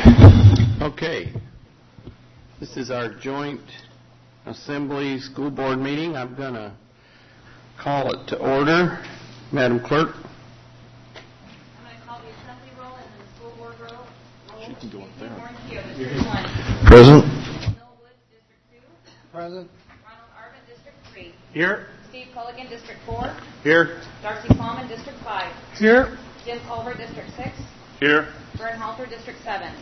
Okay. This is our joint assembly school board meeting. I'm going to call it to order. Madam Clerk. I'm going to call the assembly roll and the school board roll. She can go up there. Present. Bill Wood, District 2. Present. Ronald Arvin, District 3. Here. Steve Culligan, District 4. Here. Darcy Plowman, District 5. Here. Jim Culver, District 6. Here. Vern Halter, District 7.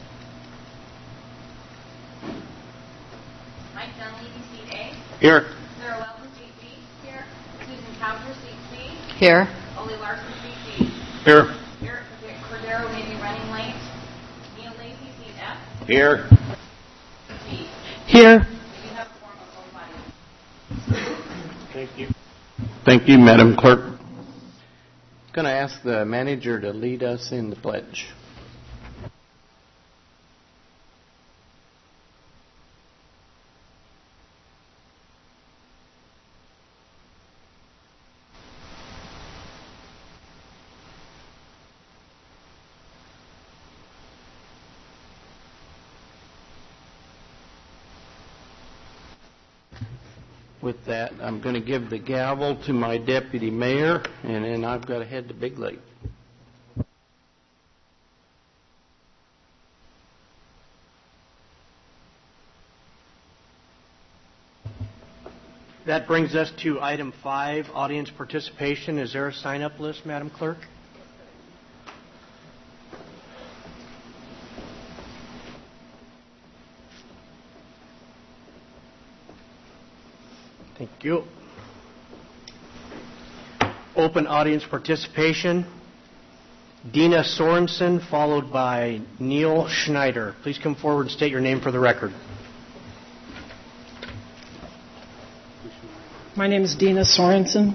Mike Dunleavy, Seat A. Here. Sarah Weldon, Seat B. Here. Susan Coucher, Seat C. Here. Ole Larson, Seat D. Here. Eric Cordero may be running late. Neil Lacey, Seat F. Here. G. Here. We have a form of full body. Thank you. Thank you, Madam Clerk. I'm going to ask the manager to lead us in the pledge. With that, I'm going to give the gavel to my deputy mayor, and then I've got to head to Big Lake. That brings us to item 5, audience participation. Is there a sign-up list, Madam Clerk? Thank you. Open audience participation. Dina Sorensen, followed by Neil Schneider. Please come forward and state your name for the record. My name is Dina Sorensen.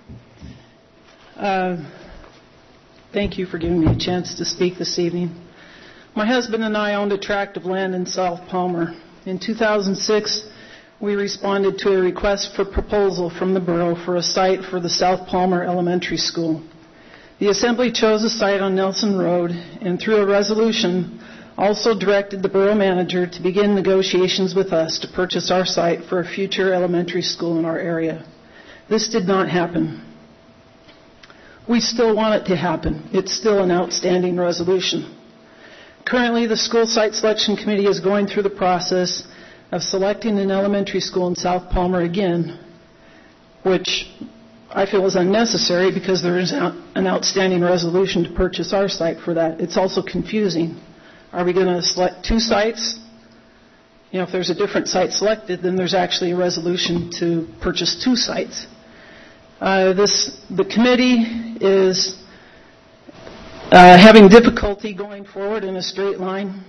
Thank you for giving me a chance to speak this evening. My husband and I owned a tract of land in South Palmer. In 2006, we responded to a request for proposal from the borough for a site for the South Palmer Elementary School. The Assembly chose a site on Nelson Road and through a resolution also directed the borough manager to begin negotiations with us to purchase our site for a future elementary school in our area. This did not happen. We still want it to happen. It's still an outstanding resolution. Currently, the school site selection committee is going through the process of selecting an elementary school in South Palmer again, which I feel is unnecessary because there is an outstanding resolution to purchase our site for that. It's also confusing. Are we going to select 2 sites? You know, if there's a different site selected, then there's actually a resolution to purchase 2 sites. The committee is having difficulty going forward in a straight line.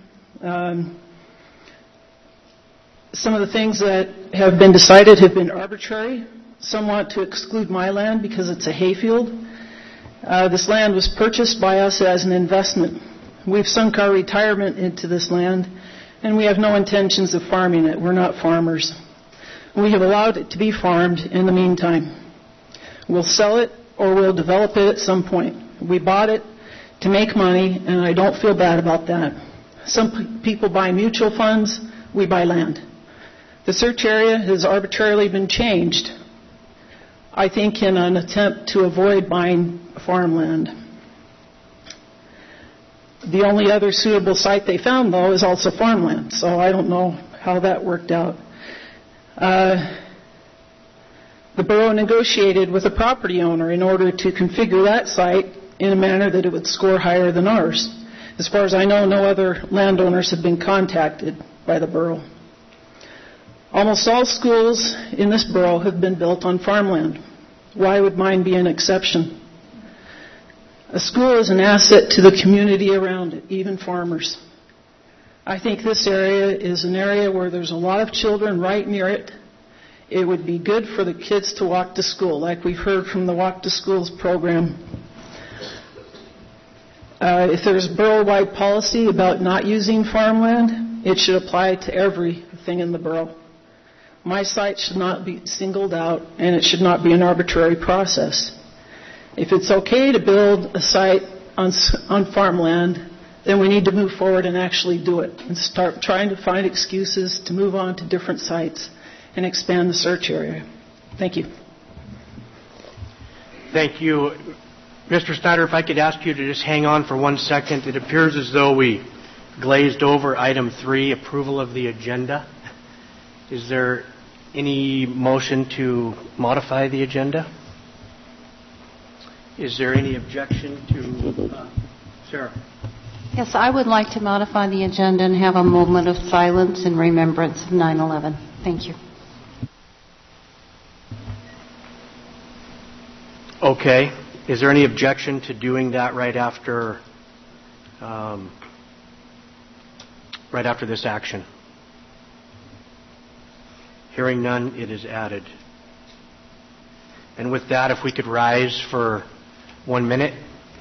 Some of the things that have been decided have been arbitrary. Some want to exclude my land because it's a hayfield. This land was purchased by us as an investment. We've sunk our retirement into this land, and we have no intentions of farming it. We're not farmers. We have allowed it to be farmed in the meantime. We'll sell it or we'll develop it at some point. We bought it to make money, and I don't feel bad about that. Some people buy mutual funds. We buy land. The search area has arbitrarily been changed, I think, in an attempt to avoid buying farmland. The only other suitable site they found, though, is also farmland, so I don't know how that worked out. The borough negotiated with a property owner in order to configure that site in a manner that it would score higher than ours. As far as I know, no other landowners have been contacted by the borough. Almost all schools in this borough have been built on farmland. Why would mine be an exception? A school is an asset to the community around it, even farmers. I think this area is an area where there's a lot of children right near it. It would be good for the kids to walk to school, like we've heard from the Walk to Schools program. If there's borough-wide policy about not using farmland, it should apply to everything in the borough. My site should not be singled out, and it should not be an arbitrary process. If it's okay to build a site on farmland, then we need to move forward and actually do it and start trying to find excuses to move on to different sites and expand the search area. Thank you. Thank you. Mr. Snyder, if I could ask you to just hang on for 1 second. It appears as though we glazed over item 3, approval of the agenda. Is there any motion to modify the agenda? Is there any objection to... Sarah? Yes, I would like to modify the agenda and have a moment of silence in remembrance of 9/11. Thank you. Okay. Is there any objection to doing that right after this action? Hearing none, it is added. And with that, if we could rise for 1 minute.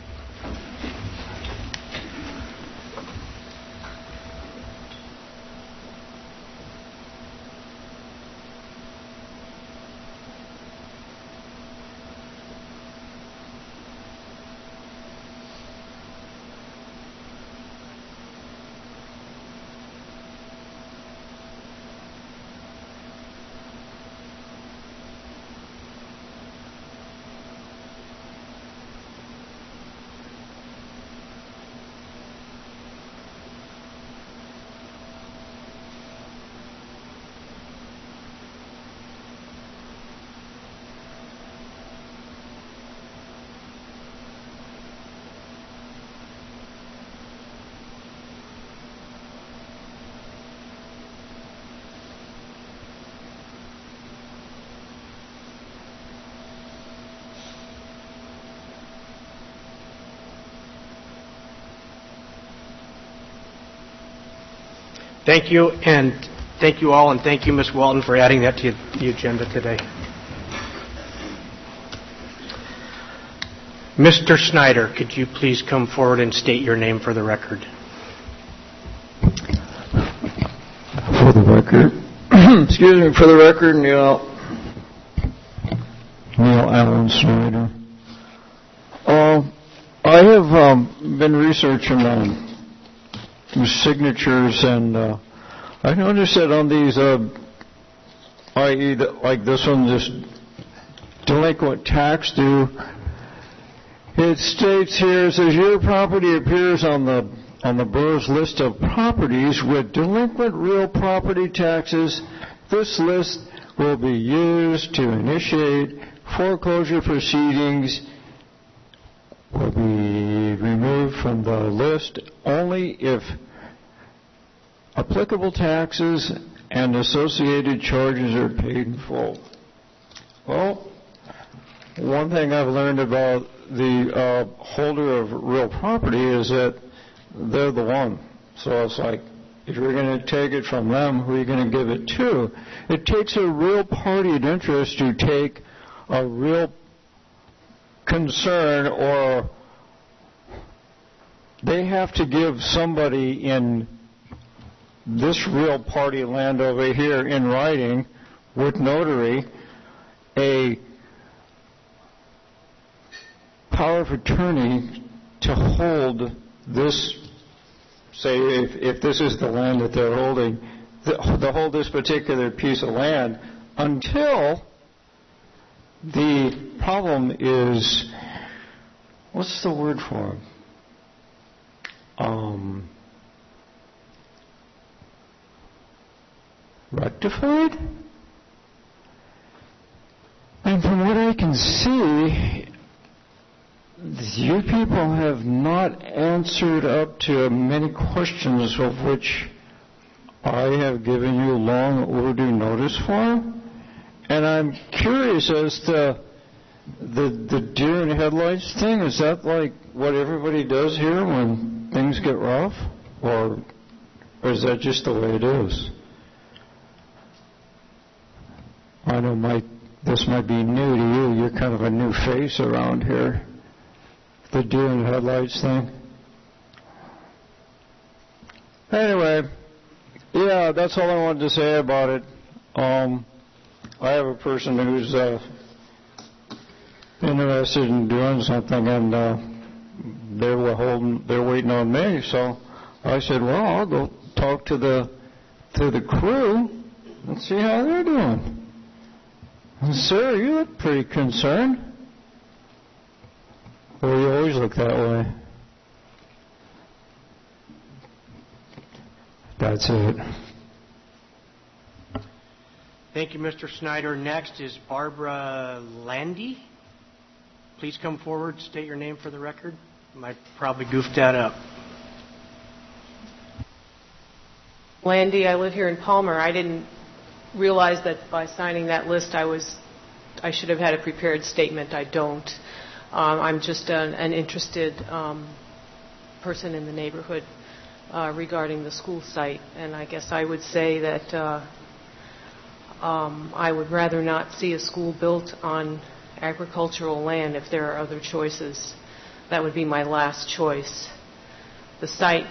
Thank you, and thank you all, and thank you, Ms. Walton, for adding that to the agenda today. Mr. Snyder, could you please come forward and state your name for the record? For the record, excuse me, for the record, Neil Allen Snyder. I have been researching signatures, and I noticed that on these, i.e., like this one, this delinquent tax due, it states here, it says your property appears on the borough's list of properties with delinquent real property taxes. This list will be used to initiate foreclosure proceedings. Will be removed from the list only if applicable taxes and associated charges are paid in full. Well, one thing I've learned about the holder of real property is that they're the one. So it's like, if you're going to take it from them, who are you going to give it to? It takes a real party of interest to take a real concern, or they have to give somebody in this real party land over here in writing with notary a power of attorney to hold this, say if this is the land that they're holding, to hold this particular piece of land until the problem is, what's the word for it? Rectified? And from what I can see, you people have not answered up to many questions of which I have given you long overdue notice for. And I'm curious as to the deer in headlights thing. Is that like what everybody does here when things get rough? Or is that just the way it is? I know this might be new to you. You're kind of a new face around here. The deer in headlights thing. Anyway, yeah, that's all I wanted to say about it. I have a person who's interested in doing something, and they're waiting on me. So I said, well, I'll go talk to the crew and see how they're doing. And, sir, you look pretty concerned. Well, you always look that way. That's it. Thank you, Mr. Snyder. Next is Barbara Landy. Please come forward, state your name for the record. I probably goofed that up. Landy, I live here in Palmer. I didn't realize that by signing that list I should have had a prepared statement. I don't. I'm just an interested person in the neighborhood regarding the school site, and I guess I would say that I would rather not see a school built on agricultural land if there are other choices. That would be my last choice. The site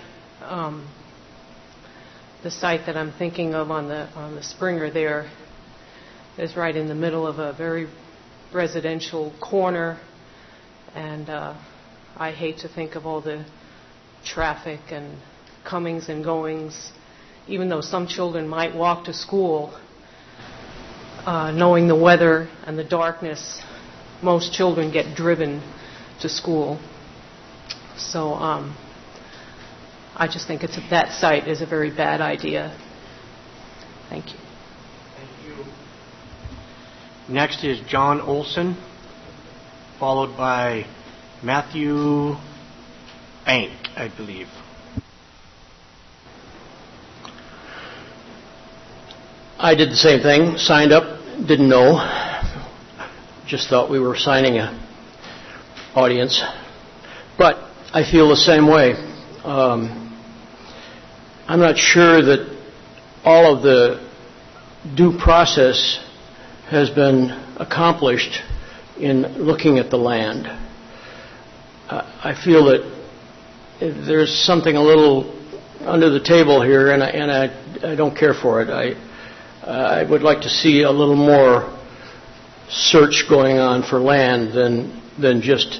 that I'm thinking of on the Springer there is right in the middle of a very residential corner, and I hate to think of all the traffic and comings and goings. Even though some children might walk to school, knowing the weather and the darkness, most children get driven to school. So I just think that site is a very bad idea. Thank you. Thank you. Next is John Olson, followed by Matthew Bank, I believe. I did the same thing, signed up, didn't know, just thought we were signing an audience. But I feel the same way. I'm not sure that all of the due process has been accomplished in looking at the land. I feel that there's something a little under the table here, and I don't care for it. I would like to see a little more search going on for land than just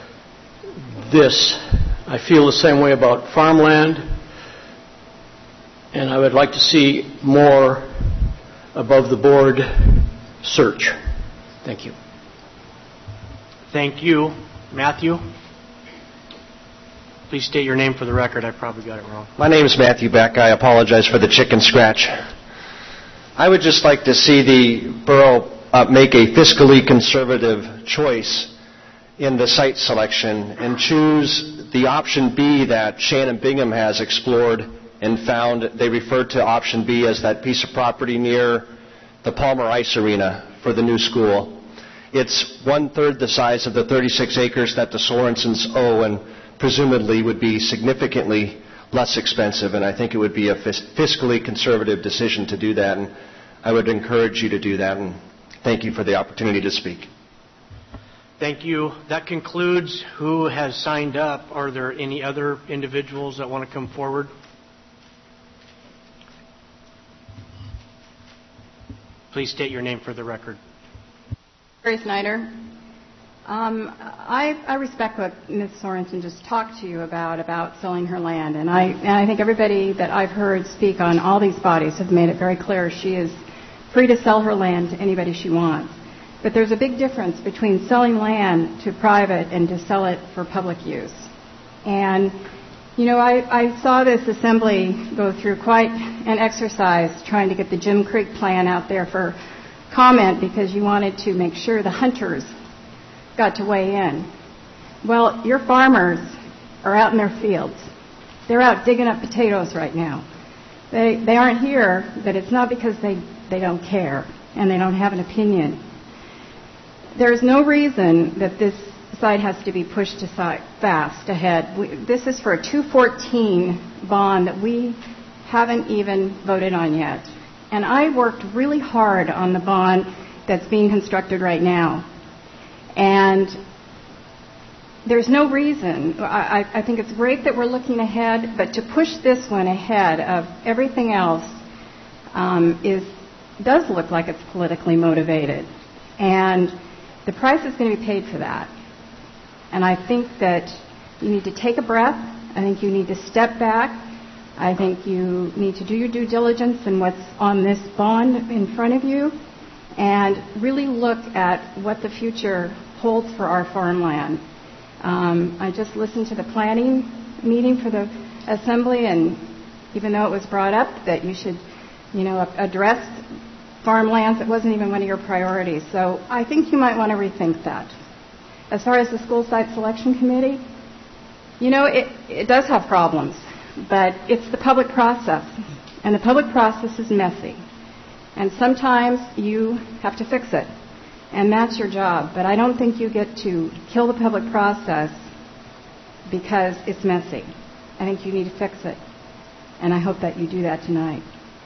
this. I feel the same way about farmland, and I would like to see more above the board search. Thank you. Thank you. Matthew? Please state your name for the record. I probably got it wrong. My name is Matthew Beck. I apologize for the chicken scratch. I would just like to see the borough make a fiscally conservative choice in the site selection and choose the option B that Shannon Bingham has explored and found. They referred to option B as that piece of property near the Palmer Ice Arena for the new school. It's 1/3 the size of the 36 acres that the Sorensens owe, and presumably would be significantly less expensive, and I think it would be a fiscally conservative decision to do that, and I would encourage you to do that, and thank you for the opportunity to speak. Thank you. That concludes who has signed up. Are there any other individuals that want to come forward? Please state your name for the record. Mary Snyder. I respect what Ms. Sorensen just talked to you about selling her land, and I think everybody that I've heard speak on all these bodies have made it very clear she is free to sell her land to anybody she wants. But there's a big difference between selling land to private and to sell it for public use. And, you know, I saw this assembly go through quite an exercise trying to get the Jim Creek plan out there for comment because you wanted to make sure the hunters got to weigh in. Well, your farmers are out in their fields. They're out digging up potatoes right now. They aren't here, but it's not because they don't care and they don't have an opinion. There's no reason that this site has to be pushed aside fast ahead. This is for a 214 bond that we haven't even voted on yet. And I worked really hard on the bond that's being constructed right now. And there's no reason. I think it's great that we're looking ahead, but to push this one ahead of everything else does look like it's politically motivated. And the price is going to be paid for that. And I think that you need to take a breath. I think you need to step back. I think you need to do your due diligence in what's on this bond in front of you and really look at what the future holds for our farmland. I just listened to the planning meeting for the Assembly, and even though it was brought up that you should, address farmlands, it wasn't even one of your priorities. So I think you might want to rethink that. As far as the school site selection committee, it does have problems, but it's the public process, and the public process is messy. And sometimes you have to fix it, and that's your job. But I don't think you get to kill the public process because it's messy. I think you need to fix it, and I hope that you do that tonight.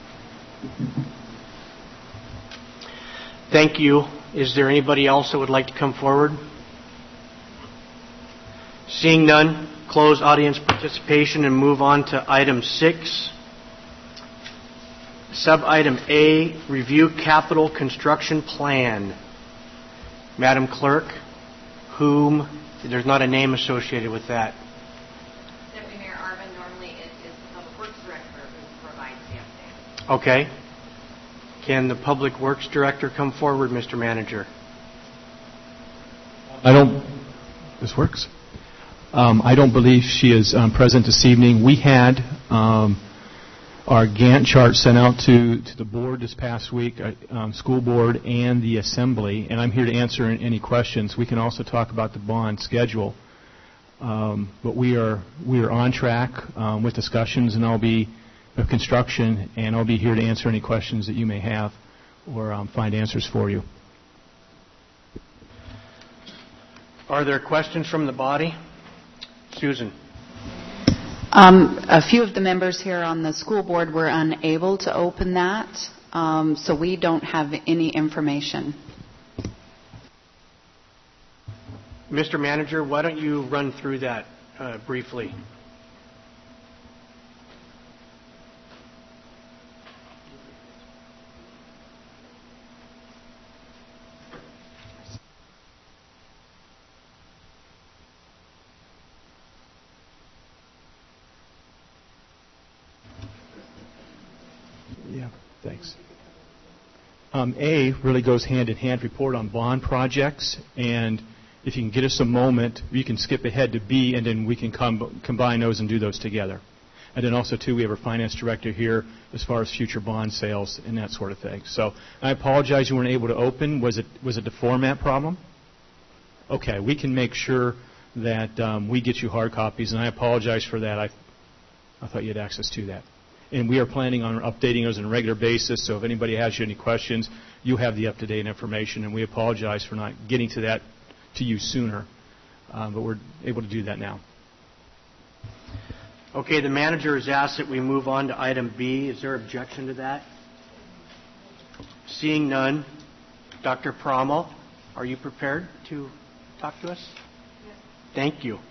Thank you. Is there anybody else that would like to come forward? Seeing none, close audience participation and move on to item 6. Sub-item A, review capital construction plan. Madam Clerk, there's not a name associated with that. Deputy Mayor Arvin, normally it is the Public Works Director who provides the update. Okay. Can the Public Works Director come forward, Mr. Manager? This works? I don't believe she is present this evening. We had our Gantt chart sent out to the board this past week, school board and the Assembly, and I'm here to answer any questions. We can also talk about the bond schedule. But we are on track with discussions, and of construction, and I'll be here to answer any questions that you may have or find answers for you. Are there questions from the body? Susan. A few of the members here on the school board were unable to open that, so we don't have any information. Mr. Manager, why don't you run through that briefly? Thanks. A really goes hand-in-hand report on bond projects, and if you can get us a moment, you can skip ahead to B, and then we can combine those and do those together. And then also, too, we have our finance director here as far as future bond sales and that sort of thing. So I apologize you weren't able to open. Was it the format problem? Okay, we can make sure that we get you hard copies, and I apologize for that. I thought you had access to that. And we are planning on updating those on a regular basis, so if anybody has any questions, you have the up-to-date information, and we apologize for not getting to that to you sooner, but we're able to do that now. Okay, the manager has asked that we move on to item B. Is there objection to that? Seeing none, Dr. Promo, are you prepared to talk to us? Yes. Thank you.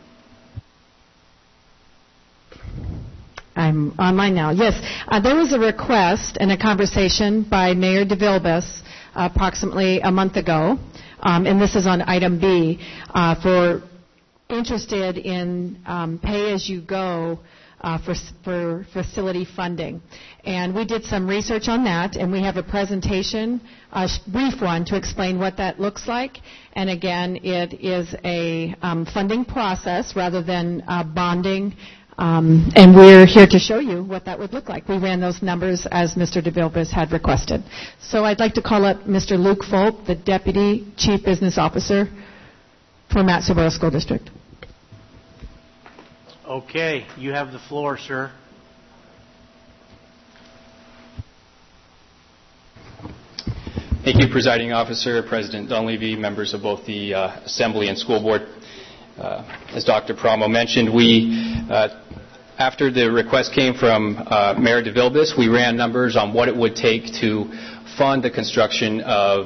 I'm online now. Yes, there was a request and a conversation by Mayor DeVilbiss approximately a month ago, and this is on item B, for interested in pay-as-you-go for facility funding. And we did some research on that, and we have a presentation, a brief one, to explain what that looks like. And again, it is a funding process rather than bonding. And we're here to show you what that would look like. We ran those numbers as Mr. DeVilbiss had requested. So I'd like to call up Mr. Luke Fulp, the Deputy Chief Business Officer for Mat-Surboro School District. Okay, you have the floor, sir. Thank you, Presiding Officer, President Dunleavy, members of both the Assembly and School Board. As Dr. Promo mentioned, we, after the request came from Mayor DeVilbiss, we ran numbers on what it would take to fund the construction of,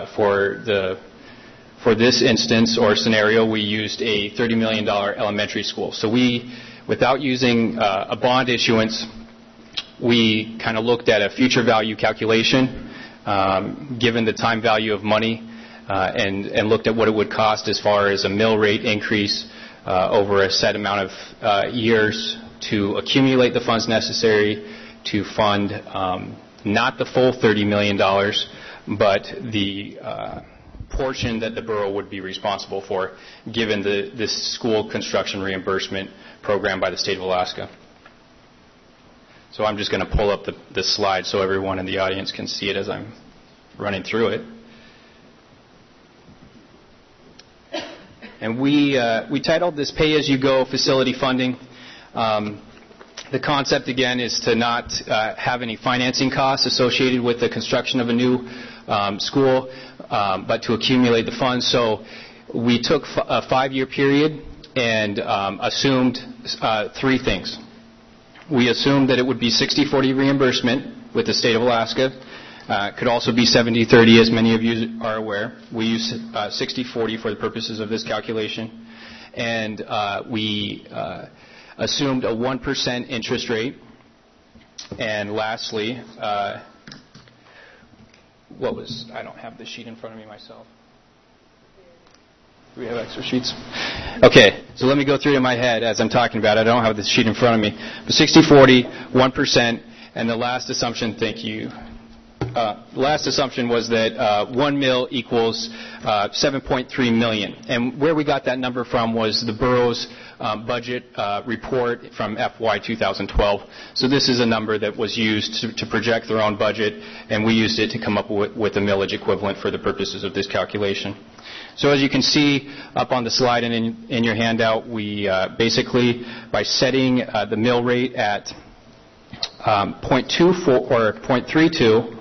for this instance or scenario, we used a $30 million elementary school. So we, without using a bond issuance, we kind of looked at a future value calculation, given the time value of money, and looked at what it would cost as far as a mill rate increase, over a set amount of years to accumulate the funds necessary to fund not the full $30 million, but the portion that the borough would be responsible for, given this school construction reimbursement program by the state of Alaska. So I'm just going to pull up the slide so everyone in the audience can see it as I'm running through it. And we titled this Pay-As-You-Go Facility Funding. The concept, again, is to not have any financing costs associated with the construction of a new school, but to accumulate the funds. So we took a 5-year period and assumed 3 things. We assumed that it would be 60-40 reimbursement with the state of Alaska. Could also be 70-30, as many of you are aware. We use 60-40 for the purposes of this calculation. And we assumed a 1% interest rate. And lastly, I don't have the sheet in front of me myself. Do we have extra sheets? Okay, so let me go through it in my head as I'm talking about it. I don't have the sheet in front of me. But 60-40, 1%, and the last assumption, thank you. The last assumption was that 1 mil equals 7.3 million. And where we got that number from was the borough's budget report from FY 2012. So this is a number that was used to project their own budget, and we used it to come up with a millage equivalent for the purposes of this calculation. So as you can see up on the slide and in your handout, we basically, by setting the mill rate at 0.24 or 0.32,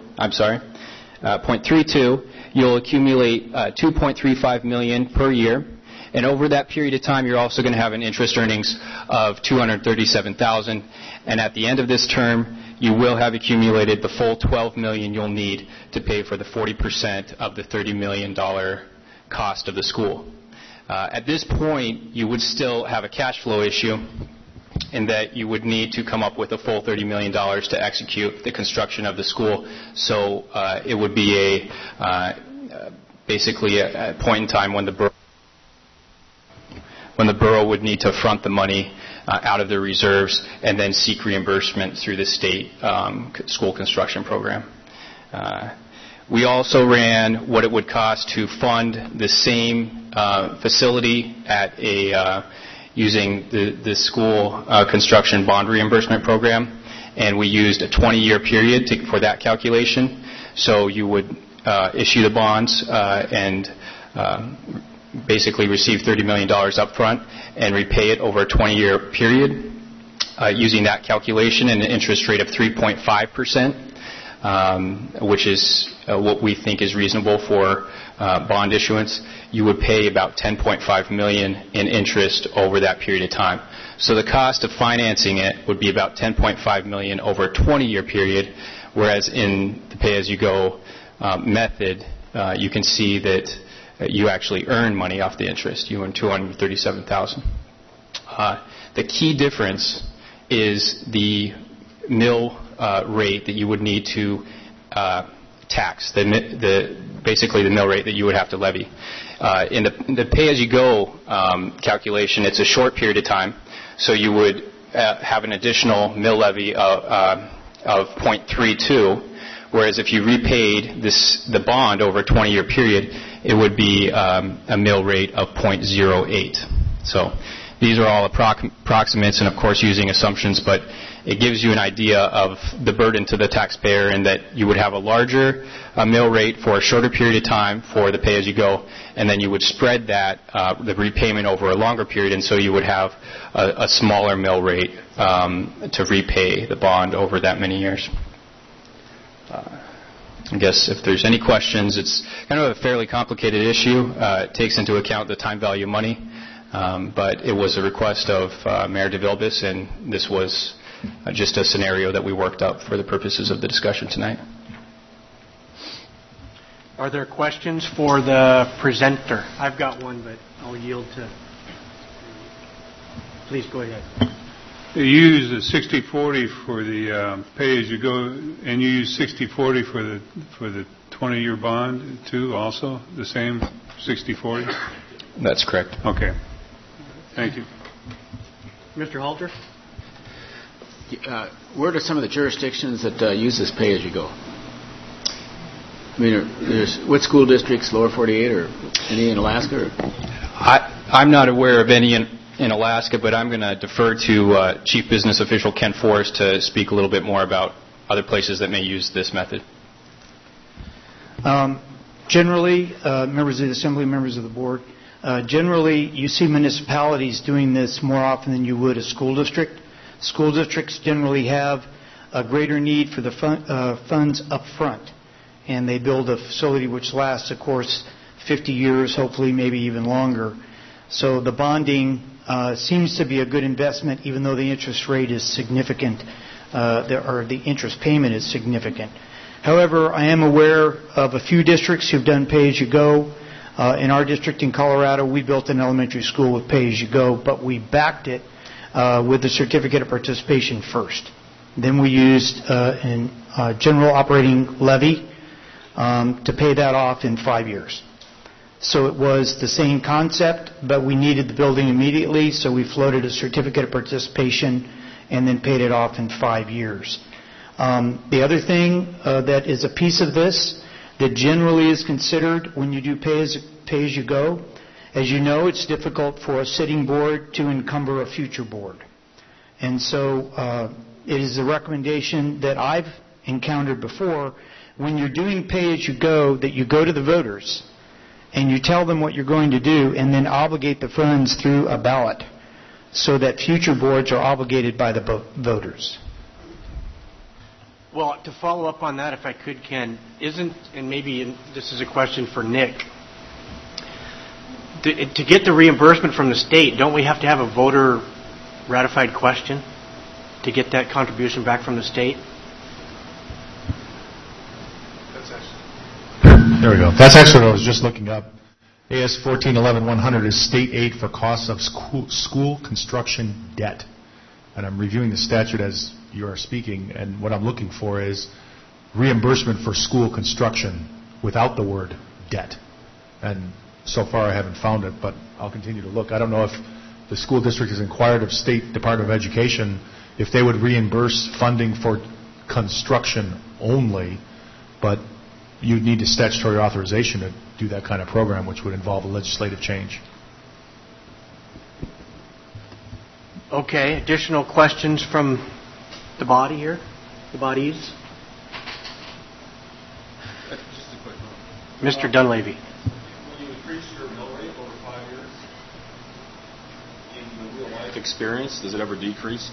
0.32, you'll accumulate $2.35 million per year. And over that period of time, you're also going to have an interest earnings of $237,000. And at the end of this term, you will have accumulated the full $12 million you'll need to pay for the 40% of the $30 million cost of the school. At this point, you would still have a cash flow issue in that you would need to come up with a full $30 million to execute the construction of the school. So it would be basically a point in time when the borough would need to front the money out of their reserves and then seek reimbursement through the state school construction program. We also ran what it would cost to fund the same facility at using the school construction bond reimbursement program, and we used a 20-year period for that calculation. So you would issue the bonds and basically receive $30 million up front and repay it over a 20-year period using that calculation and an interest rate of 3.5%. Which is what we think is reasonable for bond issuance. You would pay about $10.5 million in interest over that period of time. So the cost of financing it would be about $10.5 million over a 20-year period, whereas in the pay-as-you-go method, you can see that you actually earn money off the interest. You earn $237,000. The key difference is the mill rate that you would need to tax, basically the mill rate that you would have to levy. In the pay-as-you-go calculation, it's a short period of time, so you would have an additional mill levy of 0.32, whereas if you repaid the bond over a 20-year period, it would be a mill rate of 0.08. So these are all approximates and, of course, using assumptions, but it gives you an idea of the burden to the taxpayer and that you would have a larger mill rate for a shorter period of time for the pay-as-you-go, and then you would spread that, the repayment over a longer period, and so you would have a smaller mill rate to repay the bond over that many years. I guess if there's any questions, it's kind of a fairly complicated issue. It takes into account the time value of money, but it was a request of Mayor DeVilbiss, and this was just a scenario that we worked up for the purposes of the discussion tonight. Are there questions for the presenter? I've got one, but I'll yield to... Please go ahead. You use the 60-40 for the pay-as-you-go, and you use 60-40 for the 20-year bond too, also? The same 60-40? That's correct. Okay. Thank you. Mr. Halter? Where are some of the jurisdictions that use this pay-as-you-go? I mean, what school districts, lower 48, or any in Alaska? Or? I'm not aware of any in Alaska, but I'm going to defer to Chief Business Official Ken Forrest to speak a little bit more about other places that may use this method. Generally, members of the Assembly, members of the Board, generally you see municipalities doing this more often than you would a school district. School districts generally have a greater need for the funds up front, and they build a facility which lasts, of course, 50 years, hopefully maybe even longer. So the bonding seems to be a good investment, even though the interest rate is significant, or the interest payment is significant. However, I am aware of a few districts who've done pay-as-you-go. In our district in Colorado, we built an elementary school with pay-as-you-go, but we backed it with the certificate of participation first. Then we used a general operating levy to pay that off in 5 years. So it was the same concept, but we needed the building immediately, so we floated a certificate of participation and then paid it off in 5 years. The other thing that is a piece of this that generally is considered when you do pay-as-you-go, as you know, it's difficult for a sitting board to encumber a future board. And so it is a recommendation that I've encountered before when you're doing pay-as-you-go that you go to the voters and you tell them what you're going to do and then obligate the funds through a ballot so that future boards are obligated by the voters. Well, to follow up on that, if I could, Ken, and maybe this is a question for Nick, to get the reimbursement from the state, don't we have to have a voter ratified question to get that contribution back from the state? There we go. That's actually what I was just looking up. AS 1411-100 is state aid for costs of school construction debt. And I'm reviewing the statute as you are speaking, and what I'm looking for is reimbursement for school construction without the word debt. And so far I haven't found it, but I'll continue to look. I don't know if the school district has inquired of State Department of Education if they would reimburse funding for construction only, but you'd need a statutory authorization to do that kind of program, which would involve a legislative change. Okay, additional questions from the body here? The bodies? Just a quick one. Mr. Dunleavy. When you increase your mill rate over 5 years, in the real life experience, does it ever decrease?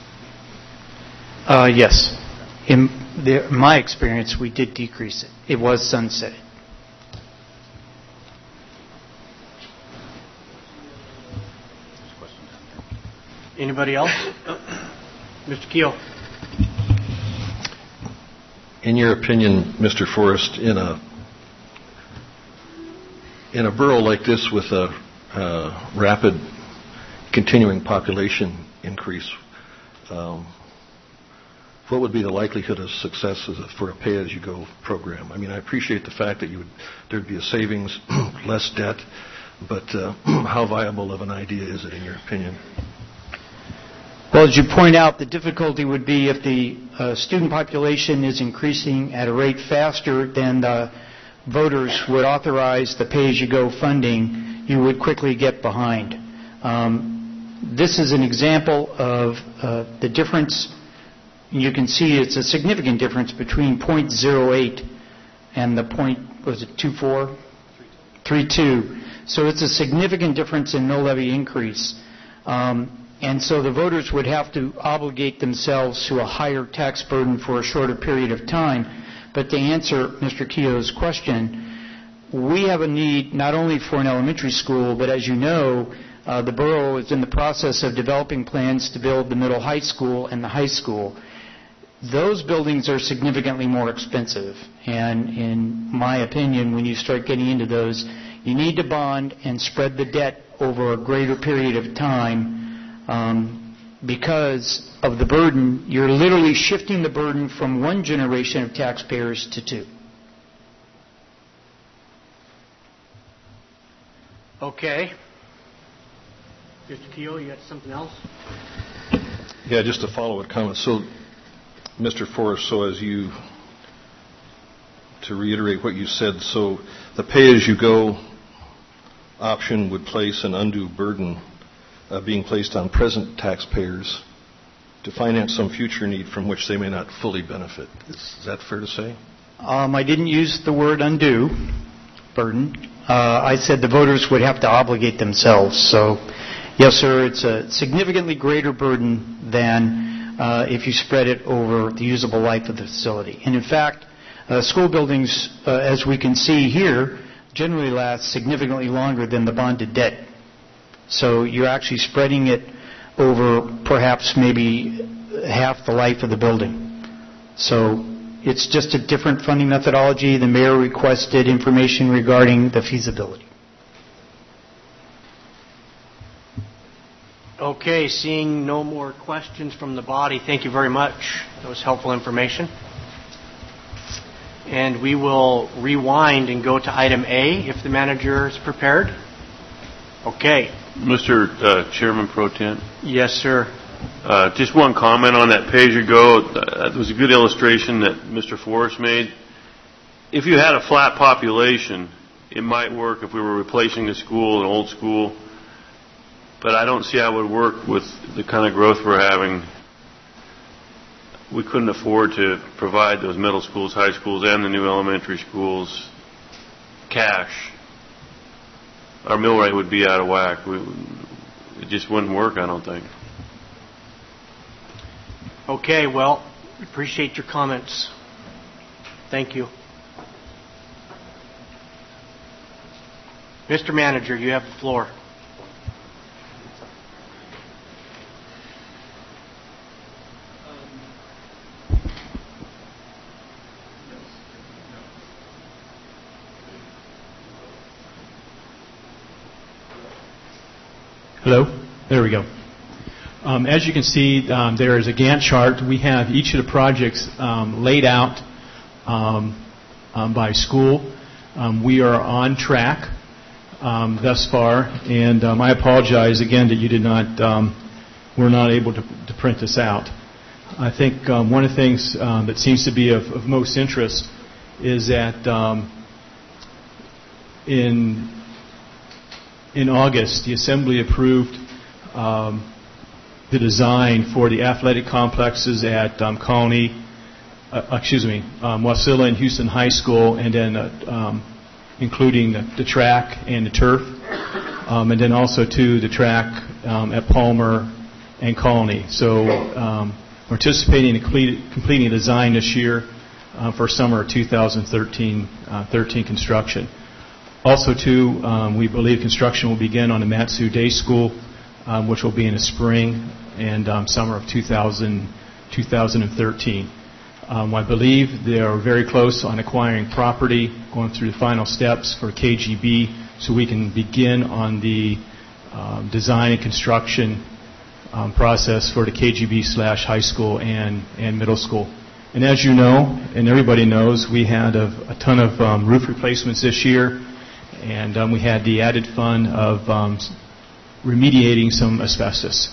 Yes. In my experience, we did decrease it. It was sunsetted. Anybody else? Mr. Keel. In your opinion, Mr. Forrest, in a borough like this with a rapid continuing population increase, what would be the likelihood of success for a pay-as-you-go program? I mean, I appreciate the fact that there'd be a savings, less debt, but how viable of an idea is it in your opinion? Well, as you point out, the difficulty would be if the student population is increasing at a rate faster than the voters would authorize the pay-as-you-go funding, you would quickly get behind. This is an example of the difference. You can see it's a significant difference between 0.08 and the 32. So it's a significant difference in mill levy increase. And so the voters would have to obligate themselves to a higher tax burden for a shorter period of time. But to answer Mr. Keogh's question, we have a need not only for an elementary school, but as you know, the borough is in the process of developing plans to build the middle high school and the high school. Those buildings are significantly more expensive. And in my opinion, when you start getting into those, you need to bond and spread the debt over a greater period of time. Because of the burden, you're literally shifting the burden from one generation of taxpayers to two. Okay. Mr. Keogh, you got something else? Yeah, just to follow a comment. So, Mr. Forrest, to reiterate what you said, so the pay-as-you-go option would place an undue burden being placed on present taxpayers to finance some future need from which they may not fully benefit. Is that fair to say? I didn't use the word undue burden. I said the voters would have to obligate themselves. So, yes, sir, it's a significantly greater burden than if you spread it over the usable life of the facility. And in fact, school buildings, as we can see here, generally last significantly longer than the bonded debt. So you're actually spreading it over perhaps maybe half the life of the building. So it's just a different funding methodology. The mayor requested information regarding the feasibility. Okay, seeing no more questions from the body, thank you very much. That was helpful information. And we will rewind and go to item A if the manager is prepared. Okay. Mr. Chairman Pro Tem. Yes, sir. Just one comment on that pay-as-you-go. That was a good illustration that Mr. Forrest made. If you had a flat population, it might work if we were replacing a school, an old school. But I don't see how it would work with the kind of growth we're having. We couldn't afford to provide those middle schools, high schools, and the new elementary schools cash. Our mill rate would be out of whack. It just wouldn't work, I don't think. Okay, well, appreciate your comments. Thank you. Mr. Manager, you have the floor. Hello? There we go. As you can see, there is a Gantt chart. We have each of the projects laid out by school. We are on track thus far, and I apologize again that you did not, were not able to print this out. I think one of the things that seems to be of most interest is that in August, the Assembly approved the design for the athletic complexes at Wasilla and Houston High School, and then including the track and the turf, and then also the track at Palmer and Colony. So we're anticipating completing the design this year for summer of 2013 construction. Also, we believe construction will begin on the Matsu Day School, which will be in the spring and summer of 2013. I believe they are very close on acquiring property, going through the final steps for KGB, so we can begin on the design and construction process for the KGB/high school and middle school. And as you know, and everybody knows, we had a ton of roof replacements this year. And we had the added fun of remediating some asbestos.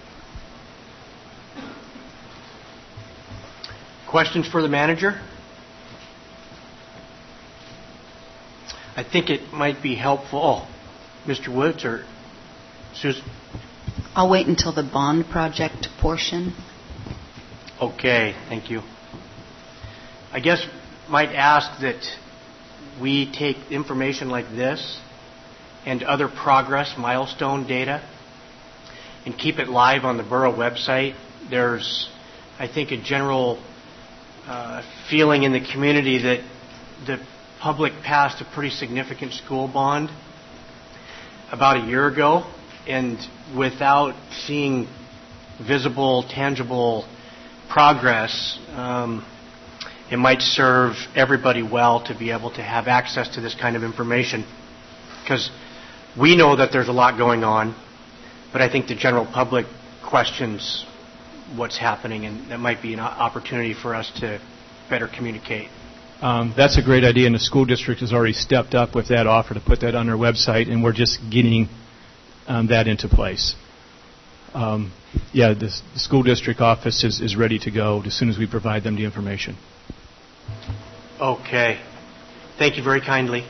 Questions for the manager? I think it might be helpful. Oh, Mr. Woods or Susan? I'll wait until the bond project portion. Okay, thank you. I guess might ask that we take information like this and other progress milestone data and keep it live on the borough website. There's, I think, a general feeling in the community that the public passed a pretty significant school bond about a year ago, and without seeing visible, tangible progress, it might serve everybody well to be able to have access to this kind of information. Because we know that there's a lot going on, but I think the general public questions what's happening, and that might be an opportunity for us to better communicate. That's a great idea, and the school district has already stepped up with that offer to put that on their website, and we're just getting that into place. The school district office is ready to go as soon as we provide them the information. Okay. Thank you very kindly.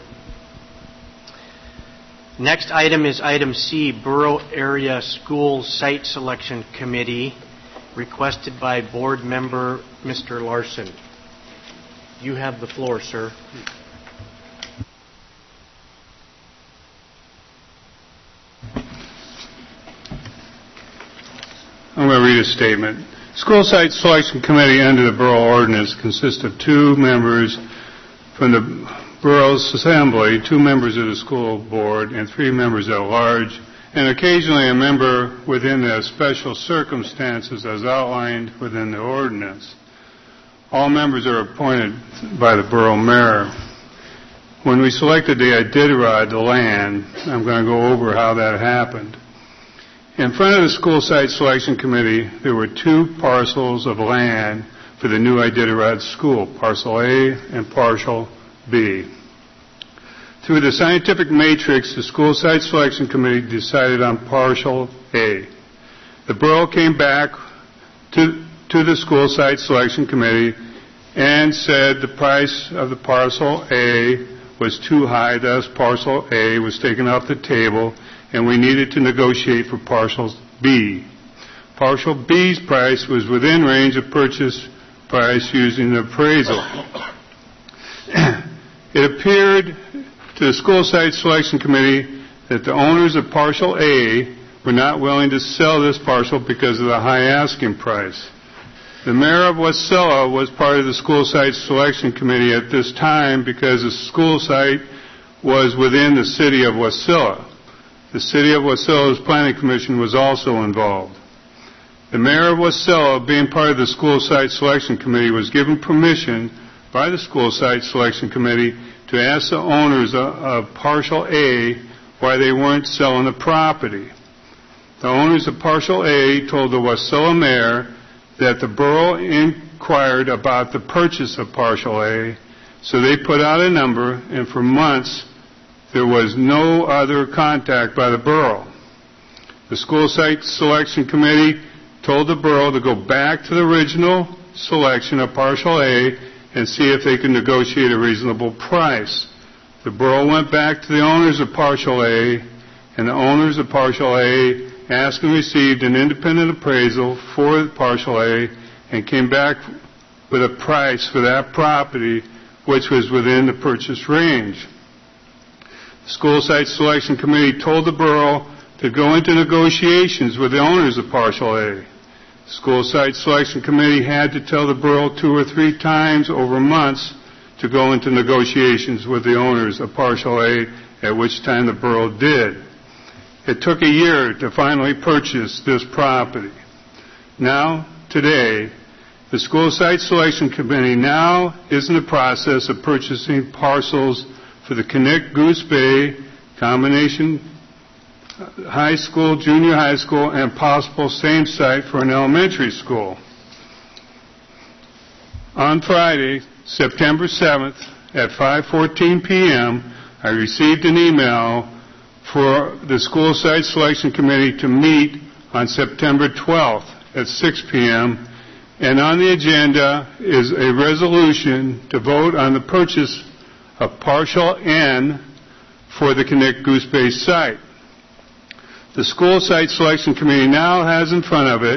Next item is item C, Borough Area School Site Selection Committee, requested by Board Member Mr. Larson. You have the floor, sir. I'm going to read a statement. School Site Selection Committee under the Borough Ordinance consists of 2 members from the Borough's Assembly, 2 members of the school board, and 3 members at large, and occasionally a member within the special circumstances as outlined within the ordinance. All members are appointed by the borough mayor. When we selected the Iditarod, the land, I'm going to go over how that happened. In front of the School Site Selection Committee, there were 2 parcels of land for the new Iditarod school, Parcel A and Parcel B. Through the scientific matrix, the School Site Selection Committee decided on Parcel A. The borough came back to the School Site Selection Committee and said the price of the Parcel A was too high, thus Parcel A was taken off the table, and we needed to negotiate for Parcel B. Parcel B's price was within range of purchase price using the appraisal. It appeared to the School Site Selection Committee that the owners of Parcel A were not willing to sell this parcel because of the high asking price. The mayor of Wasilla was part of the School Site Selection Committee at this time because the school site was within the city of Wasilla. The city of Wasilla's planning commission was also involved. The mayor of Wasilla, being part of the School Site Selection Committee, was given permission by the School Site Selection Committee to ask the owners of Parcel A why they weren't selling the property. The owners of Parcel A told the Wasilla mayor that the borough inquired about the purchase of Parcel A, so they put out a number, and for months there was no other contact by the borough. The School Site Selection Committee told the borough to go back to the original selection of Parcel A and see if they could negotiate a reasonable price. The borough went back to the owners of Parcel A, and the owners of Parcel A asked and received an independent appraisal for Parcel A and came back with a price for that property which was within the purchase range. The School Site Selection Committee told the borough to go into negotiations with the owners of Parcel A. The School Site Selection Committee had to tell the borough 2 or 3 times over months to go into negotiations with the owners of Parcel A, at which time the borough did. It took a year to finally purchase this property. Now, today, the School Site Selection Committee now is in the process of purchasing parcels for the Connect Goose Bay combination high school, junior high school, and possible same site for an elementary school. On Friday, September 7th at 5:14 p.m., I received an email for the School Site Selection Committee to meet on September 12th at 6 p.m., and on the agenda is a resolution to vote on the purchase of Parcel N for the Connect Goose Bay site. The School Site Selection Committee now has in front of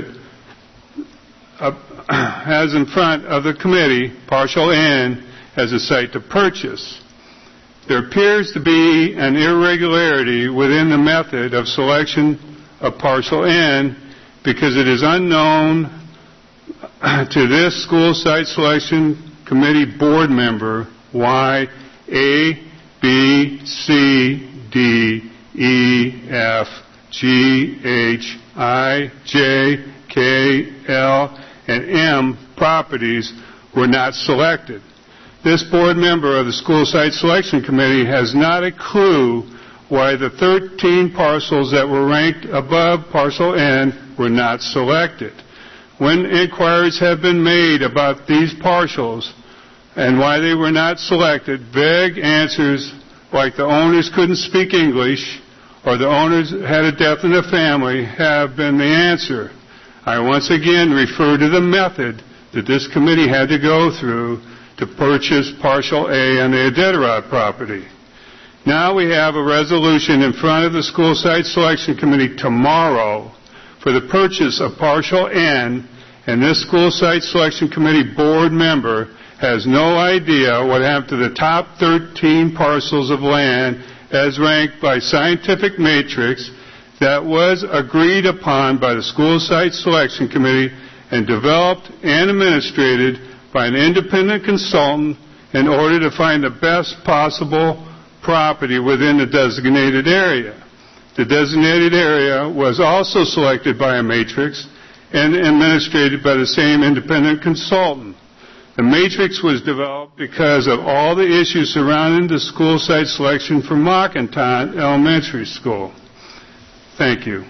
the committee Parcel N as a site to purchase. There appears to be an irregularity within the method of selection of Parcel N because it is unknown to this School Site Selection Committee board member why A, B, C, D, E, F, G, H, I, J, K, L, and M properties were not selected. This board member of the School Site Selection Committee has not a clue why the 13 parcels that were ranked above Parcel N were not selected. When inquiries have been made about these parcels and why they were not selected, vague answers like the owners couldn't speak English or the owners had a death in the family have been the answer. I once again refer to the method that this committee had to go through to purchase Partial A on the Iditarod property. Now we have a resolution in front of the School Site Selection Committee tomorrow for the purchase of Partial N, and this School Site Selection Committee board member has no idea what happened to the top 13 parcels of land as ranked by Scientific Matrix that was agreed upon by the School Site Selection Committee and developed and administrated by an independent consultant in order to find the best possible property within the designated area. The designated area was also selected by a matrix and administrated by the same independent consultant. The matrix was developed because of all the issues surrounding the school site selection for Mockinton Elementary School. Thank you.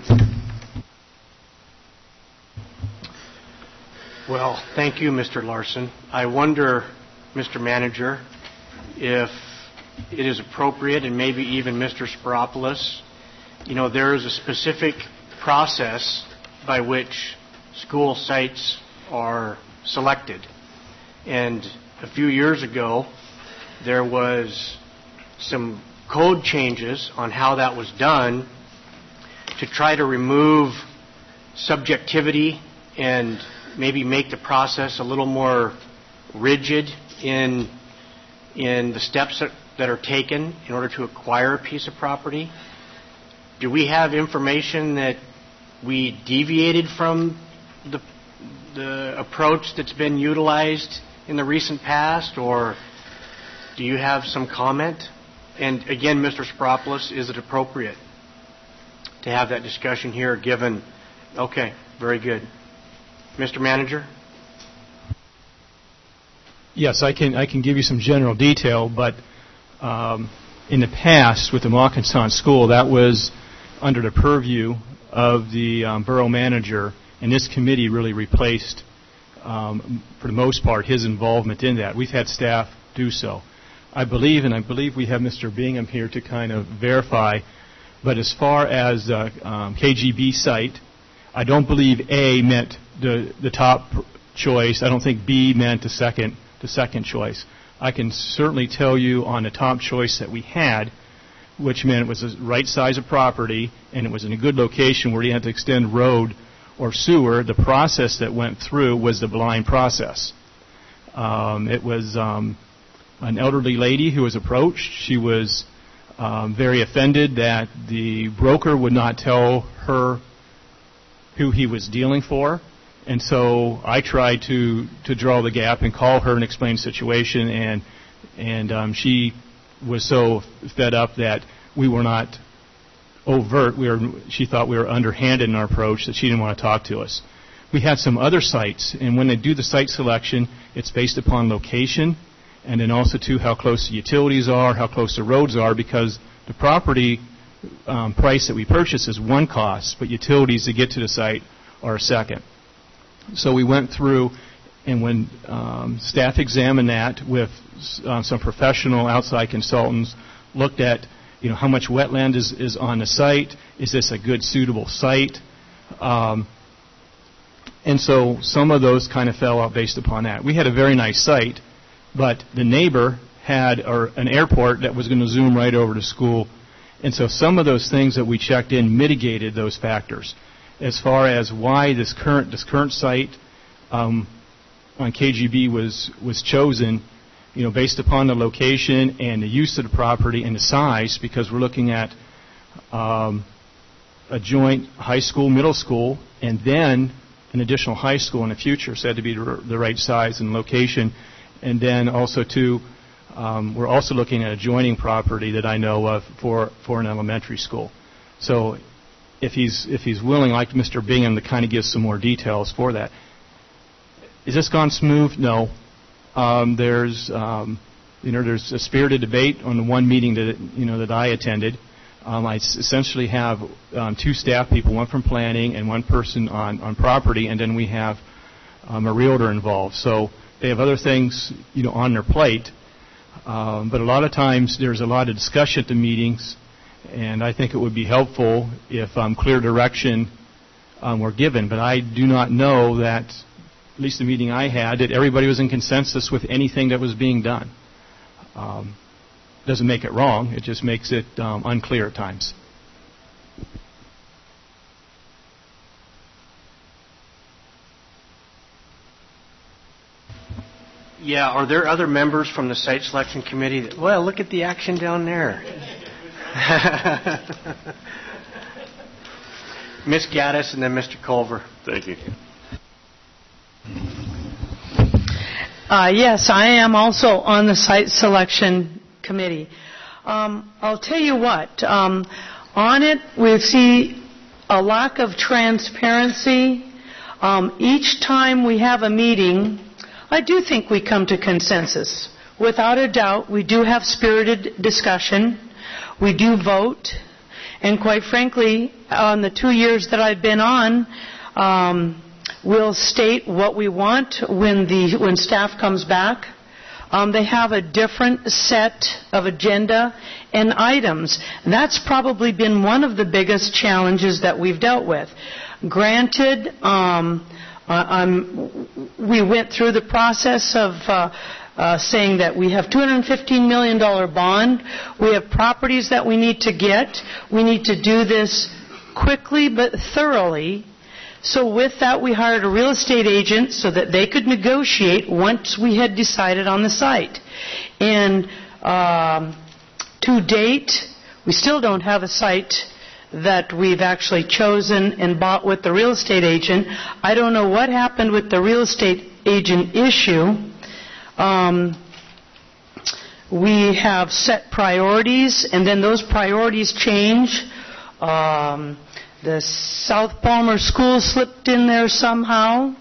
Well, thank you, Mr. Larson. I wonder, Mr. Manager, if it is appropriate, and maybe even Mr. Spiropoulos, there is a specific process by which school sites are selected. And a few years ago, there was some code changes on how that was done to try to remove subjectivity and maybe make the process a little more rigid in the steps that are taken in order to acquire a piece of property. Do we have information that we deviated from the approach that's been utilized in the recent past, or do you have some comment? And again, Mr. Spiropoulos, is it appropriate to have that discussion here given? Okay, very good. Mr. Manager? Yes, I can give you some general detail, but in the past with the Mockinton School, that was under the purview of the borough manager, and this committee really replaced, for the most part, his involvement in that. We've had staff do so. I believe we have Mr. Bingham here to kind of verify, but as far as KGB site, I don't believe A meant the top choice. I don't think B meant the second choice. I can certainly tell you on the top choice that we had, which meant it was the right size of property and it was in a good location where you had to extend road or sewer. The process that went through was the blind process. It was an elderly lady who was approached. She was very offended that the broker would not tell her who he was dealing for. And so I tried to draw the gap and call her and explain the situation, and she was so fed up that we were not overt. She thought we were underhanded in our approach, that she didn't want to talk to us. We had some other sites, and when they do the site selection, it's based upon location, and then also too how close the utilities are, how close the roads are, because the property price that we purchase is one cost, but utilities to get to the site are a second. So we went through, and when staff examined that with some professional outside consultants, looked at how much wetland is on the site, is this a good suitable site, and so some of those kind of fell out based upon that. We had a very nice site, but the neighbor had an airport that was going to zoom right over to school, and so some of those things that we checked in mitigated those factors. As far as why this current site on KGB was chosen, based upon the location and the use of the property and the size, because we're looking at a joint high school, middle school, and then an additional high school in the future, so it had to be the right size and location. And then also too, we're also looking at adjoining property that I know of for an elementary school. So if he's willing, like Mr. Bingham, to kind of give some more details for that. Has this gone smooth? No. There's a spirited debate on the one meeting that I attended. I essentially have two staff people, one from planning and one person on property, and then we have a realtor involved. So they have other things on their plate, but a lot of times there's a lot of discussion at the meetings, And I think it would be helpful if clear direction were given. But I do not know that, at least the meeting I had, that everybody was in consensus with anything that was being done. Doesn't make it wrong. It just makes it unclear at times. Yeah, are there other members from the site selection committee that, well, look at the action down there. Ms. Gaddis and then Mr. Culver. Thank you. Yes, I am also on the site selection committee. I'll tell you what, on it we see a lack of transparency. Each time we have a meeting, I do think we come to consensus. Without a doubt, we do have spirited discussion. We do vote. And quite frankly, on the 2 years that I've been on, we'll state what we want when staff comes back. They have a different set of agenda and items. And that's probably been one of the biggest challenges that we've dealt with. Granted, we went through the process of saying that we have $215 million bond. We have properties that we need to get. We need to do this quickly but thoroughly. So with that, we hired a real estate agent so that they could negotiate once we had decided on the site. And to date, we still don't have a site that we've actually chosen and bought with the real estate agent. I don't know what happened with the real estate agent issue. We have set priorities, and then those priorities change. The South Palmer School slipped in there somehow.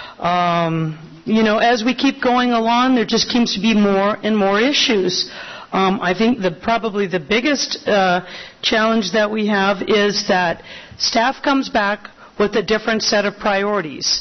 As we keep going along, there just seems to be more and more issues. I think probably the biggest challenge that we have is that staff comes back with a different set of priorities.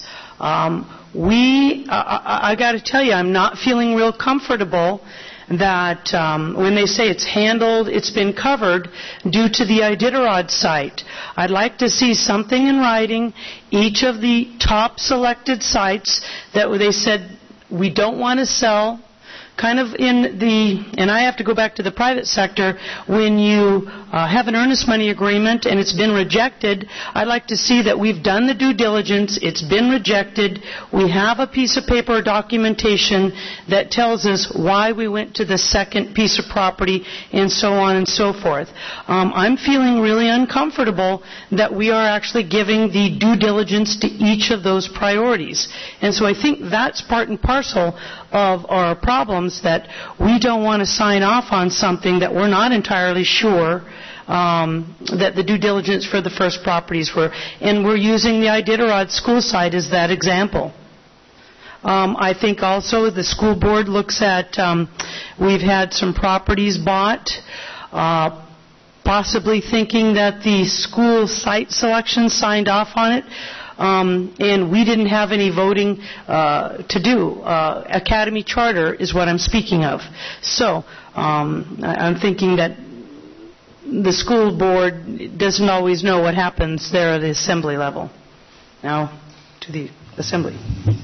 I got to tell you, I'm not feeling real comfortable that when they say it's handled, it's been covered due to the Iditarod site. I'd like to see something in writing, each of the top selected sites that they said we don't want to sell. Kind of and I have to go back to the private sector, when you have an earnest money agreement and it's been rejected, I'd like to see that we've done the due diligence, it's been rejected, we have a piece of paper or documentation that tells us why we went to the second piece of property, and so on and so forth. I'm feeling really uncomfortable that we are actually giving the due diligence to each of those priorities. And so I think that's part and parcel of our problems, that we don't want to sign off on something that we're not entirely sure that the due diligence for the first properties were. And we're using the Iditarod school site as that example. I think also the school board looks at, we've had some properties bought, possibly thinking that the school site selection signed off on it. And we didn't have any voting to do. Academy charter is what I'm speaking of. So I'm thinking that the school board doesn't always know what happens there at the assembly level. Now to the assembly.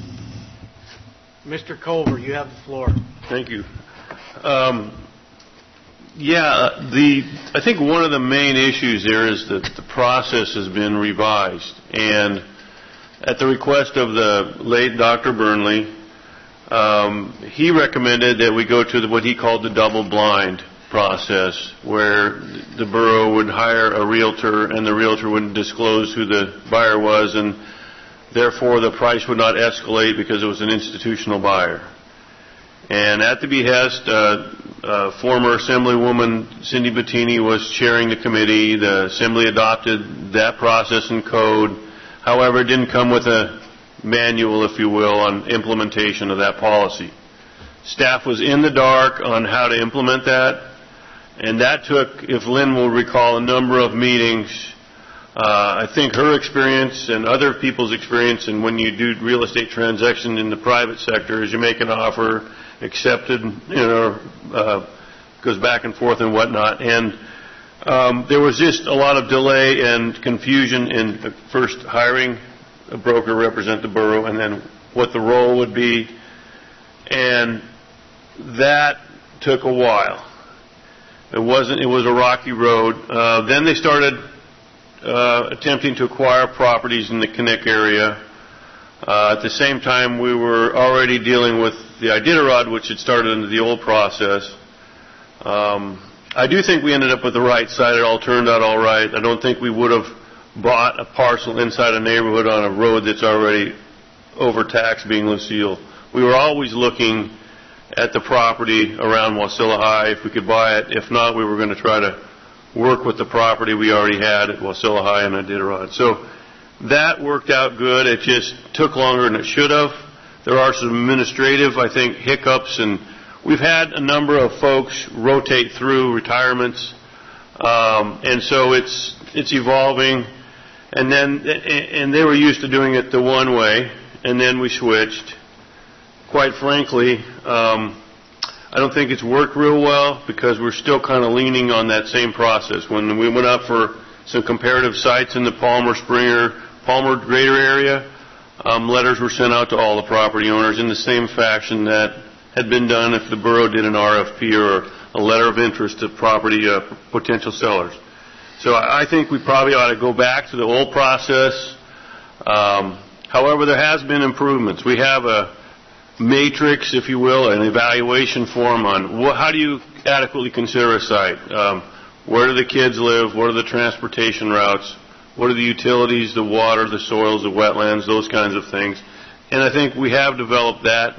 Mr. Culver, you have the floor. Thank you. I think one of the main issues there is that the process has been revised, and at the request of the late Dr. Burnley, he recommended that we go to what he called the double-blind process, where the borough would hire a realtor and the realtor wouldn't disclose who the buyer was, and therefore the price would not escalate because it was an institutional buyer. And at the behest, former Assemblywoman Cindy Bettini was chairing the committee. The Assembly adopted that process and code. However, it didn't come with a manual, if you will, on implementation of that policy. Staff was in the dark on how to implement that, and that took, if Lynn will recall, a number of meetings. I think her experience and other people's experience, and when you do real estate transaction in the private sector, is you make an offer, accepted, goes back and forth and whatnot. And There was just a lot of delay and confusion in first hiring a broker to represent the borough and then what the role would be. And that took a while. It was a rocky road. Then they started attempting to acquire properties in the Kinnick area. At the same time, we were already dealing with the Iditarod, which had started into the old process. I do think we ended up with the right side. It all turned out all right. I don't think we would have bought a parcel inside a neighborhood on a road that's already overtaxed, being Lucille. We were always looking at the property around Wasilla High if we could buy it. If not, we were going to try to work with the property we already had at Wasilla High and Iditarod. So that worked out good. It just took longer than it should have. There are some administrative, I think, hiccups, and we've had a number of folks rotate through retirements, and so it's evolving. And they were used to doing it the one way, and then we switched. Quite frankly, I don't think it's worked real well because we're still kind of leaning on that same process. When we went up for some comparative sites in the Palmer, Springer, Palmer greater area, letters were sent out to all the property owners in the same fashion that had been done if the borough did an RFP or a letter of interest to property potential sellers. So I think we probably ought to go back to the old process. However, there has been improvements. We have a matrix, if you will, an evaluation form on how do you adequately consider a site. Where do the kids live? What are the transportation routes? What are the utilities, the water, the soils, the wetlands, those kinds of things. And I think we have developed that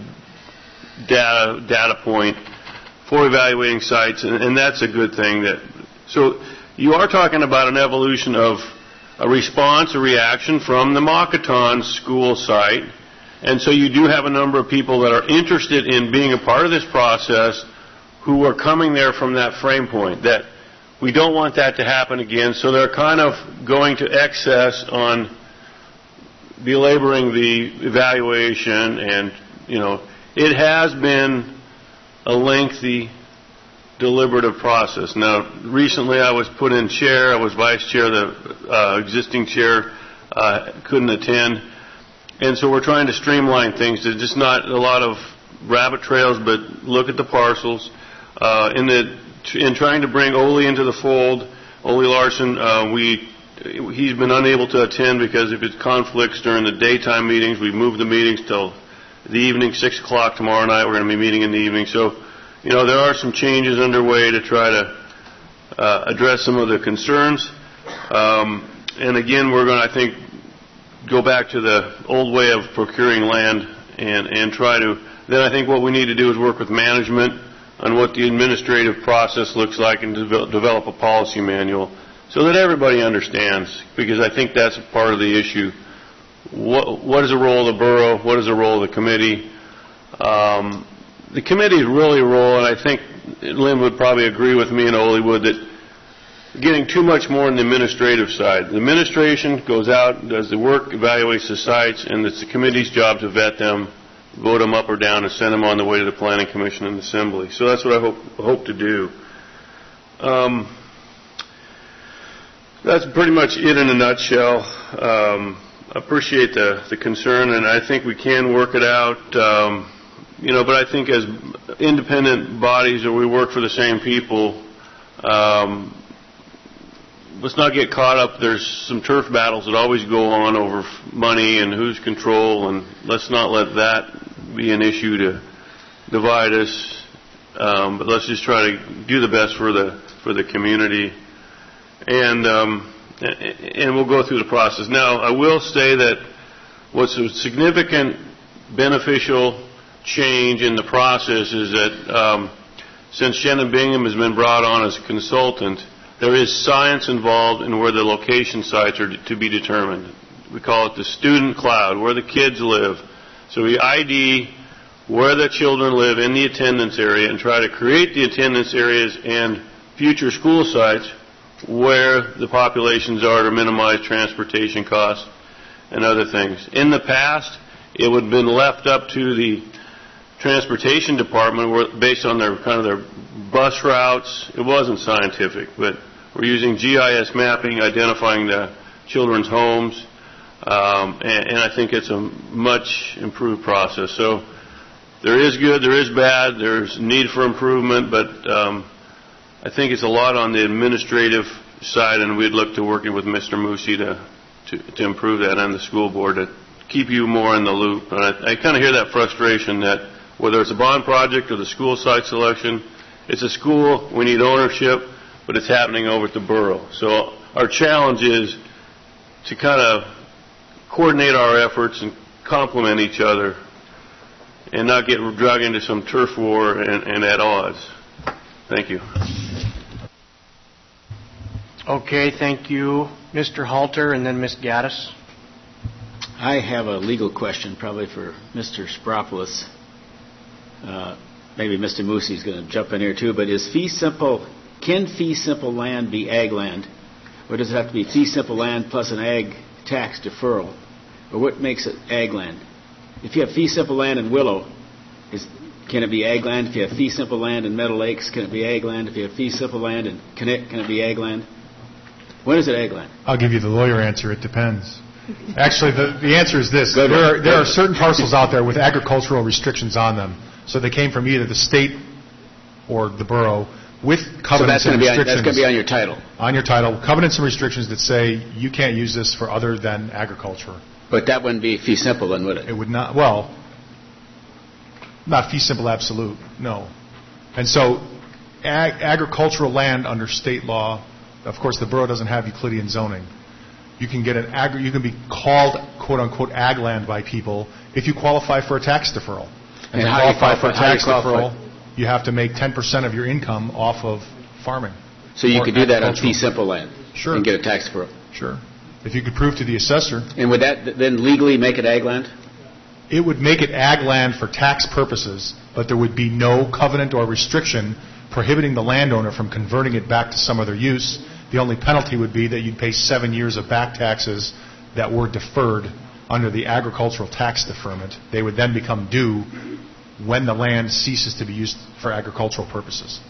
data point for evaluating sites, and that's a good thing. So you are talking about an evolution of a response, a reaction from the Makaton school site. And so you do have a number of people that are interested in being a part of this process who are coming there from that frame point, that we don't want that to happen again. So they're kind of going to excess on belaboring the evaluation. And, it has been a lengthy, deliberative process. Now, recently I was put in chair. I was vice chair. The existing chair couldn't attend. And so we're trying to streamline things. There's just not a lot of rabbit trails, but look at the parcels. In trying to bring Ole into the fold, Ole Larson, he's been unable to attend because of his conflicts during the daytime meetings. We've moved the meetings till the evening, 6 o'clock tomorrow night. We're going to be meeting in the evening. So, there are some changes underway to try to address some of the concerns. And again, we're going to, I think, go back to the old way of procuring land and try to, then I think what we need to do is work with management on what the administrative process looks like and develop a policy manual so that everybody understands, because I think that's a part of the issue. What is the role of the borough? What is the role of the committee? The committee's really a role, and I think Lynn would probably agree with me and Ole would, that getting too much more on the administrative side. The administration goes out, does the work, evaluates the sites, and it's the committee's job to vet them, vote them up or down, and send them on the way to the Planning Commission and Assembly. So that's what I hope to do. That's pretty much it in a nutshell. I appreciate the concern, and I think we can work it out. But I think as independent bodies, or we work for the same people, let's not get caught up. There's some turf battles that always go on over money and who's control, and let's not let that be an issue to divide us. But let's just try to do the best for the community, and we'll go through the process. Now, I will say that what's a significant beneficial change in the process is that since Shannon Bingham has been brought on as a consultant, there is science involved in where the location sites are to be determined. We call it the student cloud, where the kids live. So we ID where the children live in the attendance area and try to create the attendance areas and future school sites where the populations are to minimize transportation costs and other things. In the past, it would have been left up to the transportation department based on their bus routes. It wasn't scientific, but We're using GIS mapping, identifying the children's homes, and I think it's a much improved process. So there is good, there is bad, there's need for improvement, but I think it's a lot on the administrative side, and we'd look to working with Mr. Moosey to improve that, and the school board to keep you more in the loop. And I kind of hear that frustration that whether it's a bond project or the school site selection, it's a school, we need ownership, but it's happening over at the borough. So our challenge is to kind of coordinate our efforts and complement each other and not get dragged into some turf war and at odds. Thank you. Okay, thank you, Mr. Halter, and then Ms. Gaddis. I have a legal question, probably for Mr. Spropoulos. Maybe Mr. Moosey is going to jump in here too, but can fee simple land be ag land? Or does it have to be fee simple land plus an ag tax deferral? Or what makes it ag land? If you have fee simple land in Willow, can it be ag land? If you have fee simple land in Meadow Lakes, can it be ag land? If you have fee simple land in Connect, can it be ag land? When is it ag land? I'll give you the lawyer answer. It depends. Actually, the answer is this. There are certain parcels out there with agricultural restrictions on them. So they came from either the state or the borough with covenants and restrictions. That's going to be on your title. On your title. Covenants and restrictions that say you can't use this for other than agriculture. But that wouldn't be fee simple then, would it? It would not. Well, not fee simple absolute, no. And so agricultural land under state law, of course the borough doesn't have Euclidean zoning. You can get you can be called quote unquote ag land by people if you qualify for a tax deferral. And to qualify for a tax deferral, you have to make 10% of your income off of farming. So you could do that on fee simple land? Sure. And get a tax deferral? Sure. If you could prove to the assessor. And would that then legally make it ag land? It would make it ag land for tax purposes, but there would be no covenant or restriction prohibiting the landowner from converting it back to some other use. The only penalty would be that you'd pay 7 years of back taxes that were deferred under the agricultural tax deferment. They would then become due when the land ceases to be used for agricultural purposes.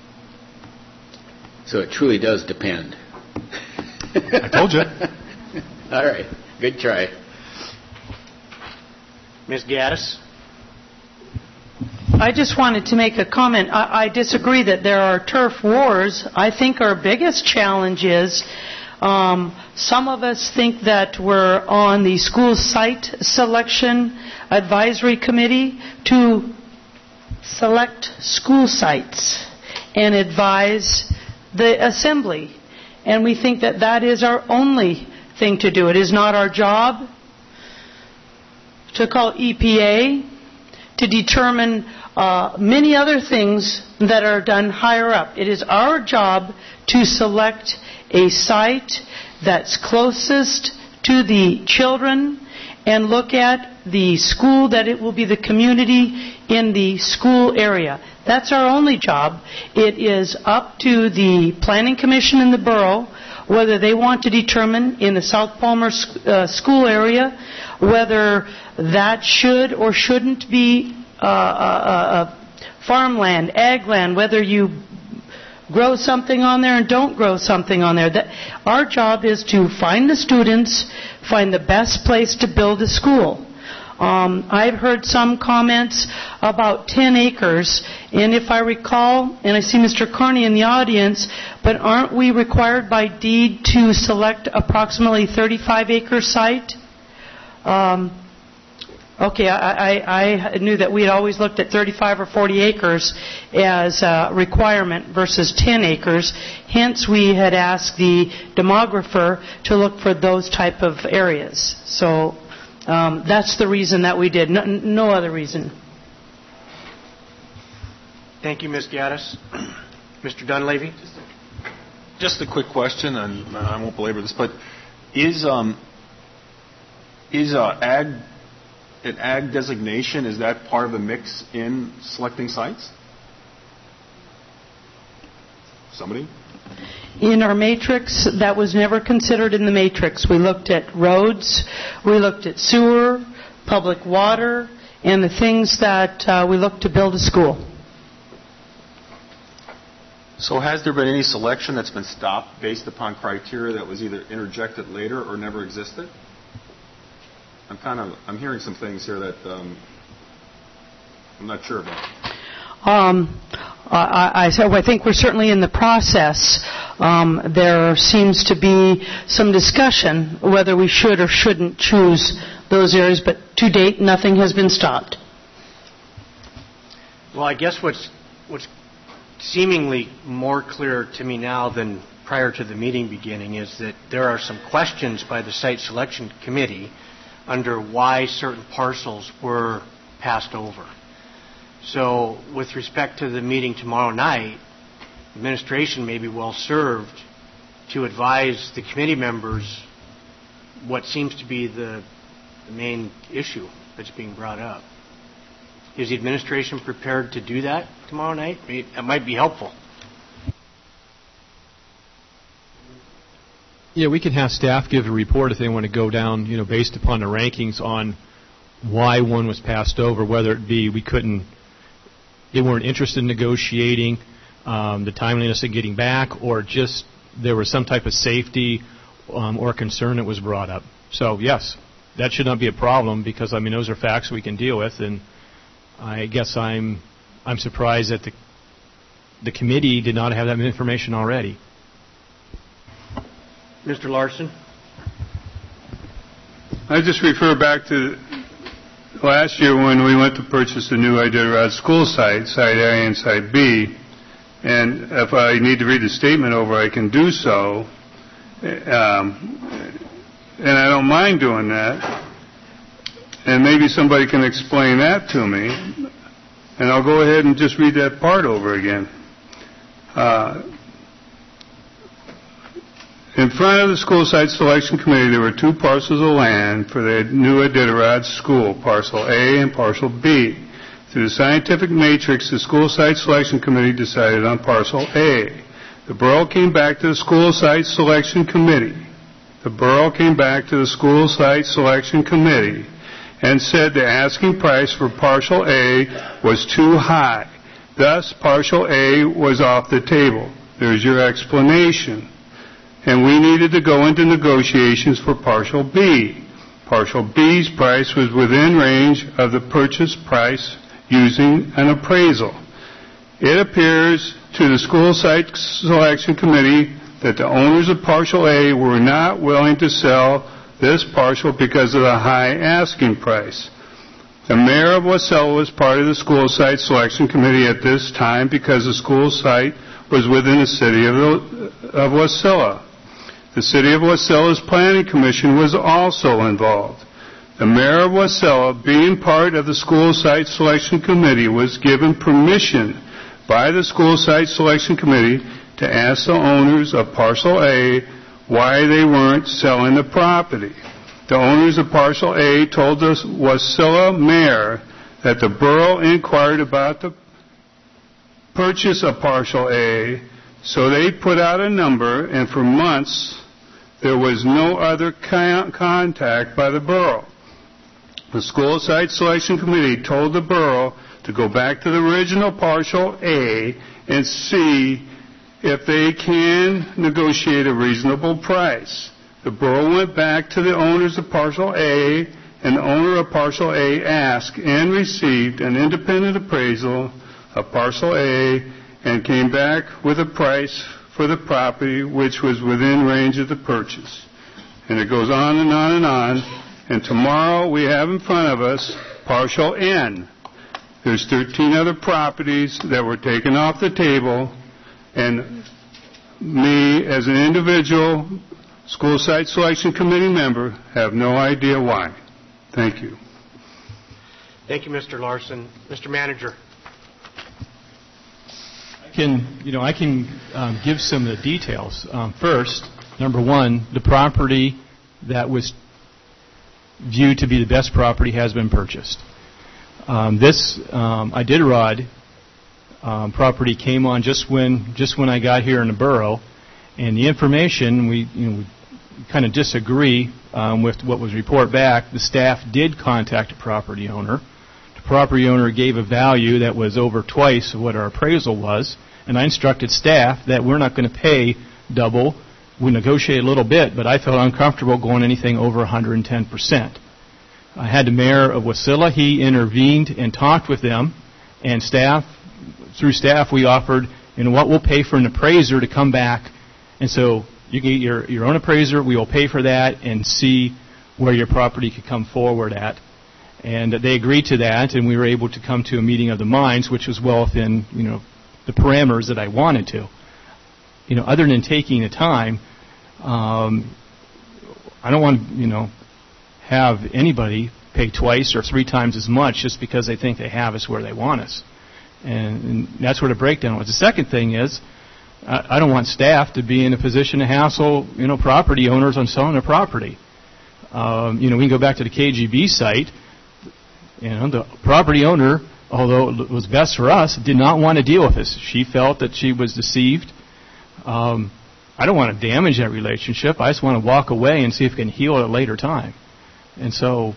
So it truly does depend. I told you. All right. Good try. Ms. Gaddis? I just wanted to make a comment. I disagree that there are turf wars. I think our biggest challenge is some of us think that we're on the school site selection advisory committee to select school sites and advise the assembly. And we think that that is our only thing to do. It is not our job to call EPA to determine many other things that are done higher up. It is our job to select a site that's closest to the children and look at the school, that it will be the community in the school area. That's our only job. It is up to the Planning Commission in the borough whether they want to determine in the South Palmer school area whether that should or shouldn't be farmland, ag land, whether you grow something on there and don't grow something on there. Our job is to find the students, find the best place to build a school. I've heard some comments about 10 acres, and if I recall, and I see Mr. Carney in the audience, but aren't we required by deed to select approximately 35-acre site? Okay, I knew that we had always looked at 35 or 40 acres as a requirement versus 10 acres. Hence, we had asked the demographer to look for those type of areas. So that's the reason that we did, no other reason. Thank you, Ms. Gaddis. Mr. Dunleavy? Just a quick question, and I won't belabor this, but is an ag designation, is that part of the mix in selecting sites? Somebody? In our matrix, that was never considered in the matrix. We looked at roads, we looked at sewer, public water, and the things that we looked to build a school. So has there been any selection that's been stopped based upon criteria that was either interjected later or never existed? I'm hearing some things here that I'm not sure about. I think we're certainly in the process. There seems to be some discussion whether we should or shouldn't choose those areas, but to date, nothing has been stopped. Well, I guess what's seemingly more clear to me now than prior to the meeting beginning is that there are some questions by the Site Selection Committee under why certain parcels were passed over. So with respect to the meeting tomorrow night, administration may be well served to advise the committee members what seems to be the main issue that's being brought up. Is the administration prepared to do that tomorrow night? That might be helpful. Yeah, we can have staff give a report if they want to go down, based upon the rankings on why one was passed over, whether it be they weren't interested in negotiating, the timeliness of getting back, or just there was some type of safety or concern that was brought up. So, yes, that should not be a problem because, those are facts we can deal with, and I guess I'm surprised that the committee did not have that information already. Mr. Larson? I just refer back to last year when we went to purchase the new Iditarod school site, Site A and Site B, and if I need to read the statement over, I can do so, and I don't mind doing that. And maybe somebody can explain that to me, and I'll go ahead and just read that part over again. In front of the School Site Selection Committee, there were two parcels of land for the new Iditarod School, Parcel A and Parcel B. Through the scientific matrix, the School Site Selection Committee decided on Parcel A. The borough came back to the School Site Selection Committee. And said the asking price for Parcel A was too high. Thus, Parcel A was off the table. There's your explanation. And we needed to go into negotiations for Parcel B. Parcel B's price was within range of the purchase price using an appraisal. It appears to the School Site Selection Committee that the owners of Parcel A were not willing to sell this parcel because of the high asking price. The mayor of Wasilla was part of the School Site Selection Committee at this time because the school site was within the city of Wasilla. The City of Wasilla's Planning Commission was also involved. The mayor of Wasilla, being part of the School Site Selection Committee, was given permission by the School Site Selection Committee to ask the owners of Parcel A why they weren't selling the property. The owners of Parcel A told the Wasilla mayor that the borough inquired about the purchase of Parcel A, so they put out a number, and for months there was no other contact by the borough. The School Site Selection Committee told the borough to go back to the original Parcel A and see if they can negotiate a reasonable price. The borough went back to the owners of Parcel A, and the owner of Parcel A asked and received an independent appraisal of Parcel A and came back with a price for the property which was within range of the purchase. And it goes on and on and on. And tomorrow we have in front of us Parcel N. There's 13 other properties that were taken off the table, and me as an individual School Site Selection Committee member have no idea why. Thank you. Thank you, Mr. Larson. Mr. Manager. I can give some of the details. First, number one, the property that was viewed to be the best property has been purchased. This Iditarod property came on just when I got here in the borough, and the information we kind of disagree with what was reported back. The staff did contact the property owner the property owner gave a value that was over twice what our appraisal was, and I instructed staff that we're not going to pay double. We negotiated a little bit, but I felt uncomfortable going anything over 110%. I had the mayor of Wasilla. He intervened and talked with them, and through staff, we offered, what we'll pay for an appraiser to come back, and so you can get your own appraiser. We will pay for that and see where your property could come forward at. And they agreed to that, and we were able to come to a meeting of the minds, which was well within, the parameters that I wanted to. Other than taking the time, I don't want to, have anybody pay twice or three times as much just because they think they have us where they want us. And that's where the breakdown was. The second thing is, I don't want staff to be in a position to hassle, property owners on selling their property. We can go back to the KGB site. The property owner, although it was best for us, did not want to deal with us. She felt that she was deceived. I don't want to damage that relationship. I just want to walk away and see if we can heal at a later time. And so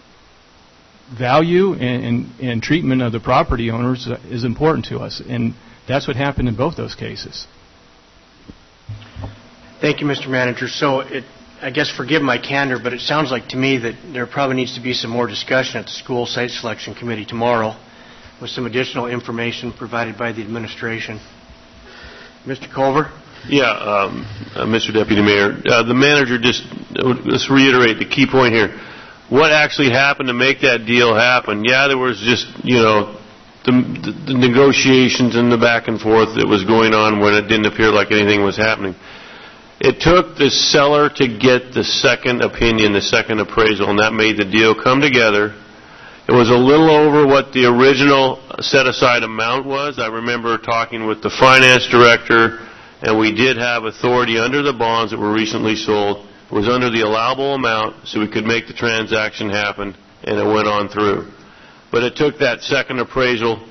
value and treatment of the property owners is important to us. And that's what happened in both those cases. Thank you, Mr. Manager. So I guess forgive my candor, but it sounds like to me that there probably needs to be some more discussion at the school site selection committee tomorrow with some additional information provided by the administration. Mr. Culver? Yeah, Mr. Deputy Mayor. The manager let's reiterate the key point here. What actually happened to make that deal happen? Yeah, there was just, the negotiations and the back and forth that was going on when it didn't appear like anything was happening. It took the seller to get the second opinion, the second appraisal, and that made the deal come together. It was a little over what the original set-aside amount was. I remember talking with the finance director, and we did have authority under the bonds that were recently sold. It was under the allowable amount, so we could make the transaction happen, and it went on through. But it took that second appraisal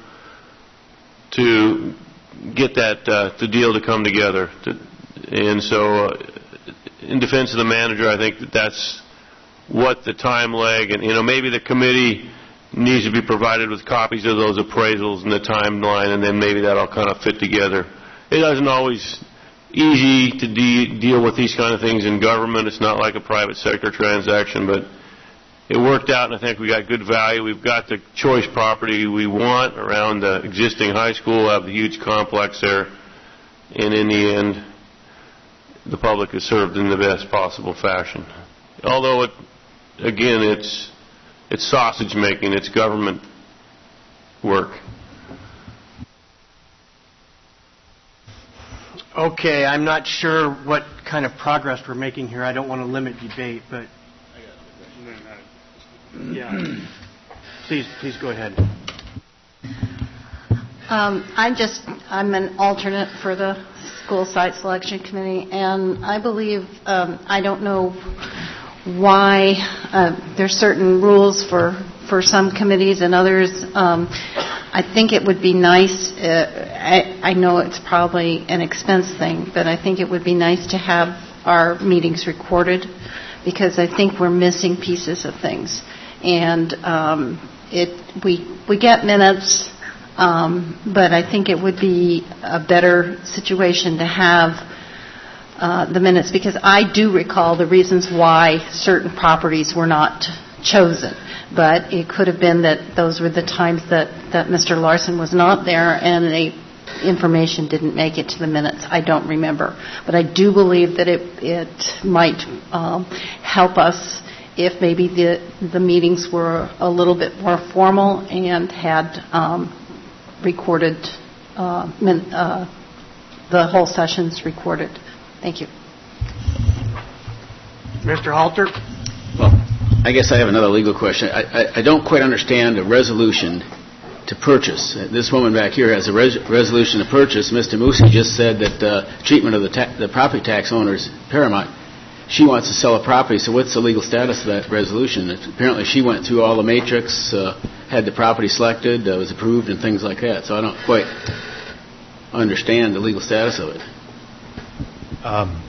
to get the deal to come together. And so, in defense of the manager, I think that's what the time lag, and maybe the committee needs to be provided with copies of those appraisals and the timeline, and then maybe that'll kind of fit together. It isn't always easy to deal with these kind of things in government. It's not like a private sector transaction, but it worked out, and I think we got good value. We've got the choice property we want around the existing high school. We'll have the huge complex there, and in the end, the public is served in the best possible fashion. Although, it's sausage making, it's government work. Okay, I'm not sure what kind of progress we're making here. I don't want to limit debate, but yeah, please go ahead. I'm an alternate for the school site selection committee, and I believe, I don't know why there's certain rules for some committees and others. I think it would be nice, I know it's probably an expense thing, but I think it would be nice to have our meetings recorded, because I think we're missing pieces of things. And we get minutes, but I think it would be a better situation to have the minutes, because I do recall the reasons why certain properties were not chosen. But it could have been that those were the times that Mr. Larson was not there and the information didn't make it to the minutes. I don't remember. But I do believe that it might help us if maybe the meetings were a little bit more formal and had recorded, the whole sessions recorded. Thank you. Mr. Halter? Well, I guess I have another legal question. I don't quite understand a resolution to purchase. This woman back here has a resolution to purchase. Mr. Moosey just said that treatment of the property tax owners paramount. She wants to sell a property, so what's the legal status of that resolution? Apparently she went through all the matrix, had the property selected, was approved, and things like that. So I don't quite understand the legal status of it.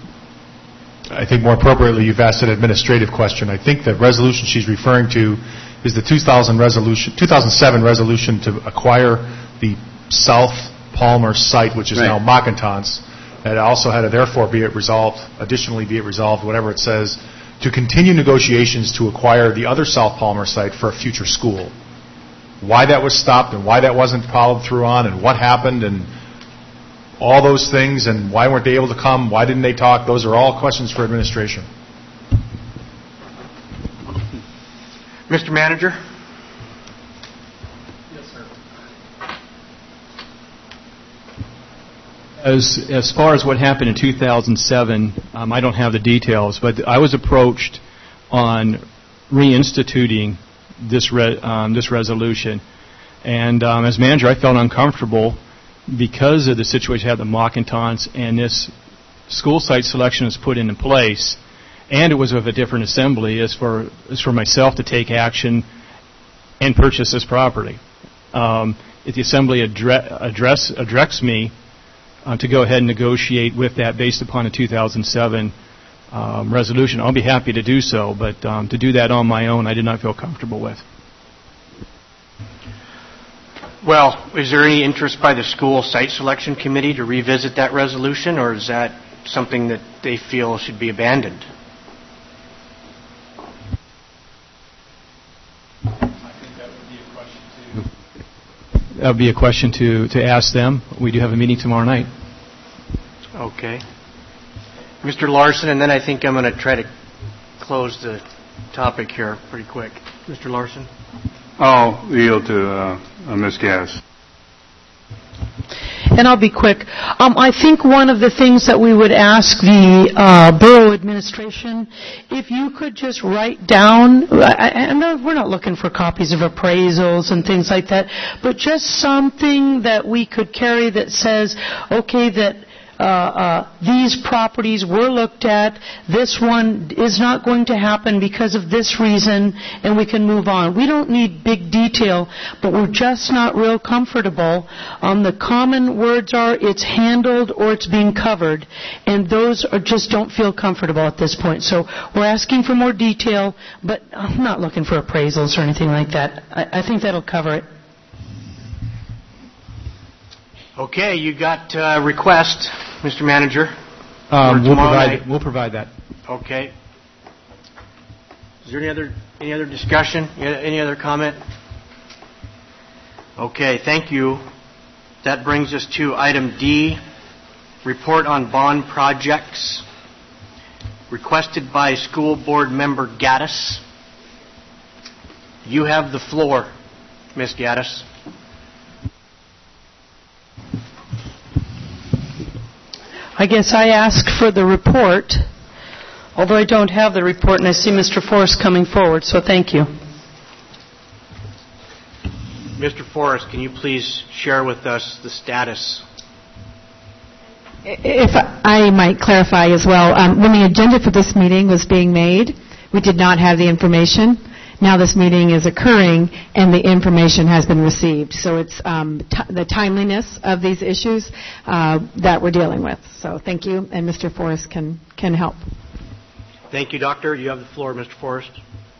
I think more appropriately, you've asked an administrative question. I think the resolution she's referring to is the 2007 resolution to acquire the South Palmer site, which is now Mockintons. That also had to therefore be it resolved, additionally be it resolved, whatever it says, to continue negotiations to acquire the other South Palmer site for a future school. Why that was stopped and why that wasn't followed through on and what happened and all those things and why weren't they able to come, why didn't they talk, those are all questions for administration. Mr. Manager? Yes, sir. As far as what happened in 2007, I don't have the details, but I was approached on reinstituting this resolution. And as manager, I felt uncomfortable because of the situation we had at the Mockintons, and this school site selection was put into place, and it was with a different assembly as for myself to take action and purchase this property. If the assembly addressed me to go ahead and negotiate with that based upon a 2007 resolution, I'll be happy to do so, but to do that on my own, I did not feel comfortable with. Well, is there any interest by the school site selection committee to revisit that resolution, or is that something that they feel should be abandoned? That would be a question to ask them. We do have a meeting tomorrow night. Okay. Mr. Larson, and then I think I'm going to try to close the topic here pretty quick. Mr. Larson? I'll yield to Ms. Gaddis. And I'll be quick. I think one of the things that we would ask the borough administration, if you could just write down, we're not looking for copies of appraisals and things like that, but just something that we could carry that says, okay, that these properties were looked at, this one is not going to happen because of this reason, and we can move on. We don't need big detail, but we're just not real comfortable. The common words are it's handled or it's being covered, and those are just don't feel comfortable at this point. So we're asking for more detail, but I'm not looking for appraisals or anything like that. I think that'll cover it. Okay, you got a request, Mr. Manager. We'll provide that. Okay. Is there any other discussion? Any other comment? Okay, thank you. That brings us to item D, report on bond projects, requested by School Board Member Gaddis. You have the floor, Ms. Gaddis. I guess I asked for the report, although I don't have the report, and I see Mr. Forrest coming forward, so thank you. Mr. Forrest, can you please share with us the status? If I might clarify as well, when the agenda for this meeting was being made, we did not have the information. Now this meeting is occurring and the information has been received. So it's the timeliness of these issues that we're dealing with. So thank you, and Mr. Forrest can help. Thank you, Doctor. You have the floor, Mr. Forrest.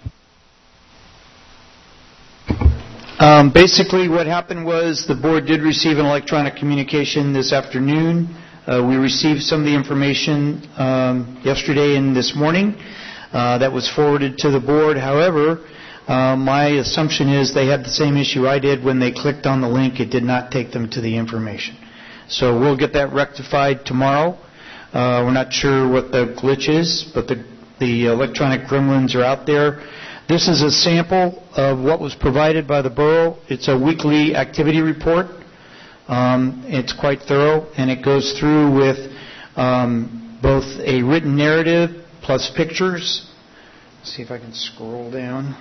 Basically what happened was the board did receive an electronic communication this afternoon. We received some of the information yesterday and this morning. That was forwarded to the board. However, my assumption is they had the same issue I did when they clicked on the link. It did not take them to the information. So we'll get that rectified tomorrow. We're not sure what the glitch is, but the electronic gremlins are out there. This is a sample of what was provided by the borough. It's a weekly activity report. It's quite thorough, and it goes through with both a written narrative plus pictures. Let's see if I can scroll down.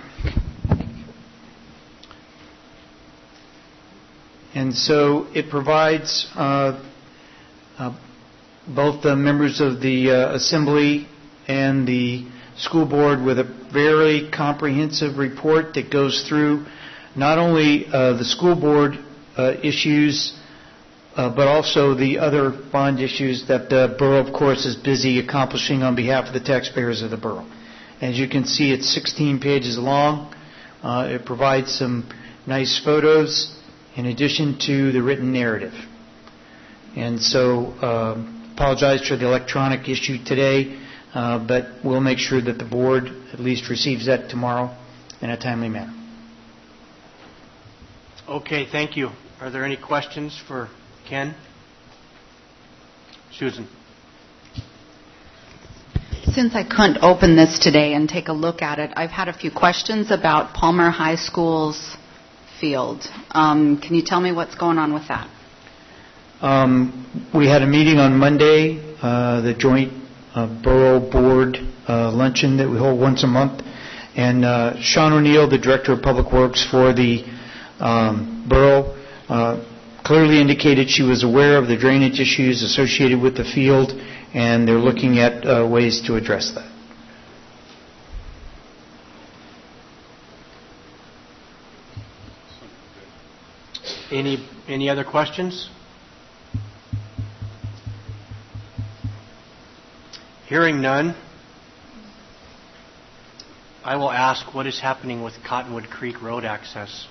And so it provides both the members of the assembly and the school board with a very comprehensive report that goes through not only the school board issues, but also the other bond issues that the borough, of course, is busy accomplishing on behalf of the taxpayers of the borough. As you can see, it's 16 pages long It provides some nice photos in addition to the written narrative. And so, apologize for the electronic issue today, but we'll make sure that the board at least receives that tomorrow in a timely manner. Okay, thank you. Are there any questions for Ken? Susan. Since I couldn't open this today and take a look at it, I've had a few questions about Palmer High School's field. Can you tell me what's going on with that? We had a meeting on Monday, the joint borough board luncheon that we hold once a month, and Sean O'Neill, the director of public works for the borough, clearly indicated she was aware of the drainage issues associated with the field, and they're looking at ways to address that. Any other questions? Hearing none, I will ask what is happening with Cottonwood Creek Road access.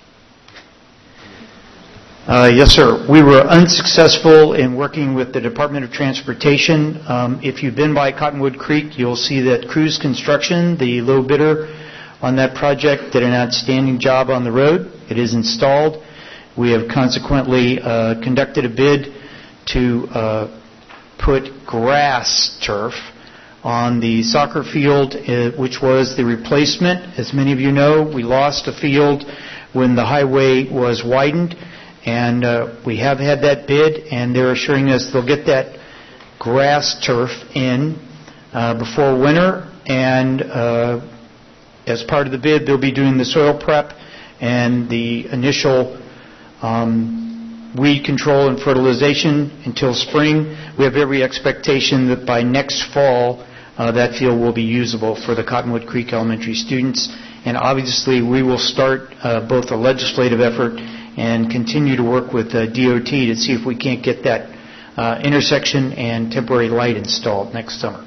Yes, sir. We were unsuccessful in working with the Department of Transportation. If you've been by Cottonwood Creek, you'll see that Cruise Construction, the low bidder on that project, did an outstanding job on the road. It is installed. We have consequently conducted a bid to put grass turf on the soccer field, which was the replacement. As many of you know, we lost a field when the highway was widened, and we have had that bid, and they're assuring us they'll get that grass turf in before winter, and as part of the bid, they'll be doing the soil prep and the initial weed control and fertilization until spring. We have every expectation that by next fall, that field will be usable for the Cottonwood Creek Elementary students. And obviously, we will start both a legislative effort and continue to work with DOT to see if we can't get that intersection and temporary light installed next summer.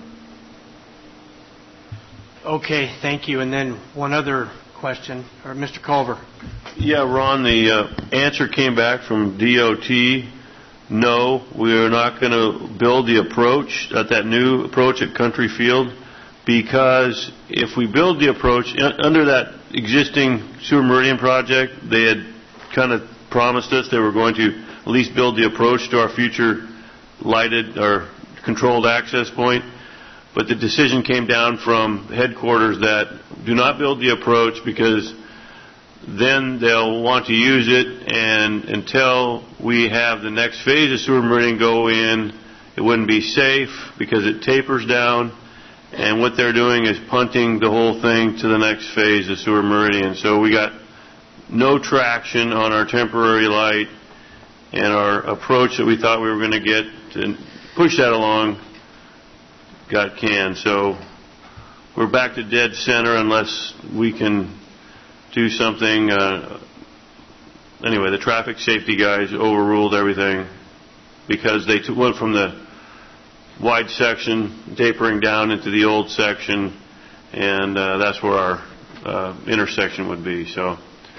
Okay, thank you. And then one other question, or Mr. Culver. Yeah, Ron, the answer came back from DOT. No, we are not going to build the approach at that new approach at Country Field, because if we build the approach under that existing sewer meridian project, they had kind of promised us they were going to at least build the approach to our future lighted or controlled access point. But the decision came down from headquarters that do not build the approach, because then they'll want to use it, and until we have the next phase of sewer meridian go in, it wouldn't be safe because it tapers down, and what they're doing is punting the whole thing to the next phase of sewer meridian. So we got no traction on our temporary light, and our approach that we thought we were going to get to push that along got canned. So we're back to dead center unless we can do something. Anyway, the traffic safety guys overruled everything because they went from the wide section tapering down into the old section, and that's where our intersection would be. So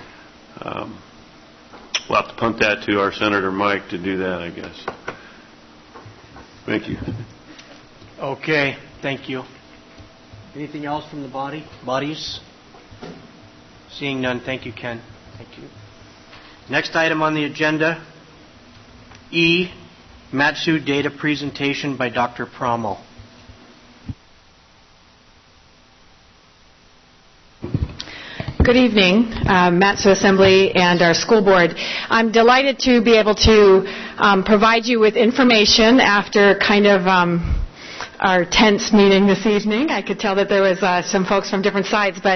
we'll have to punt that to our Senator Mike to do that, I guess. Thank you. Okay, thank you. Anything else from the bodies? Seeing none, thank you, Ken. Thank you. Next item on the agenda, E, Matsu data presentation by Dr. Promo. Good evening, Matsu Assembly and our school board. I'm delighted to be able to provide you with information after kind of our tense meeting this evening. I could tell that there was some folks from different sides, but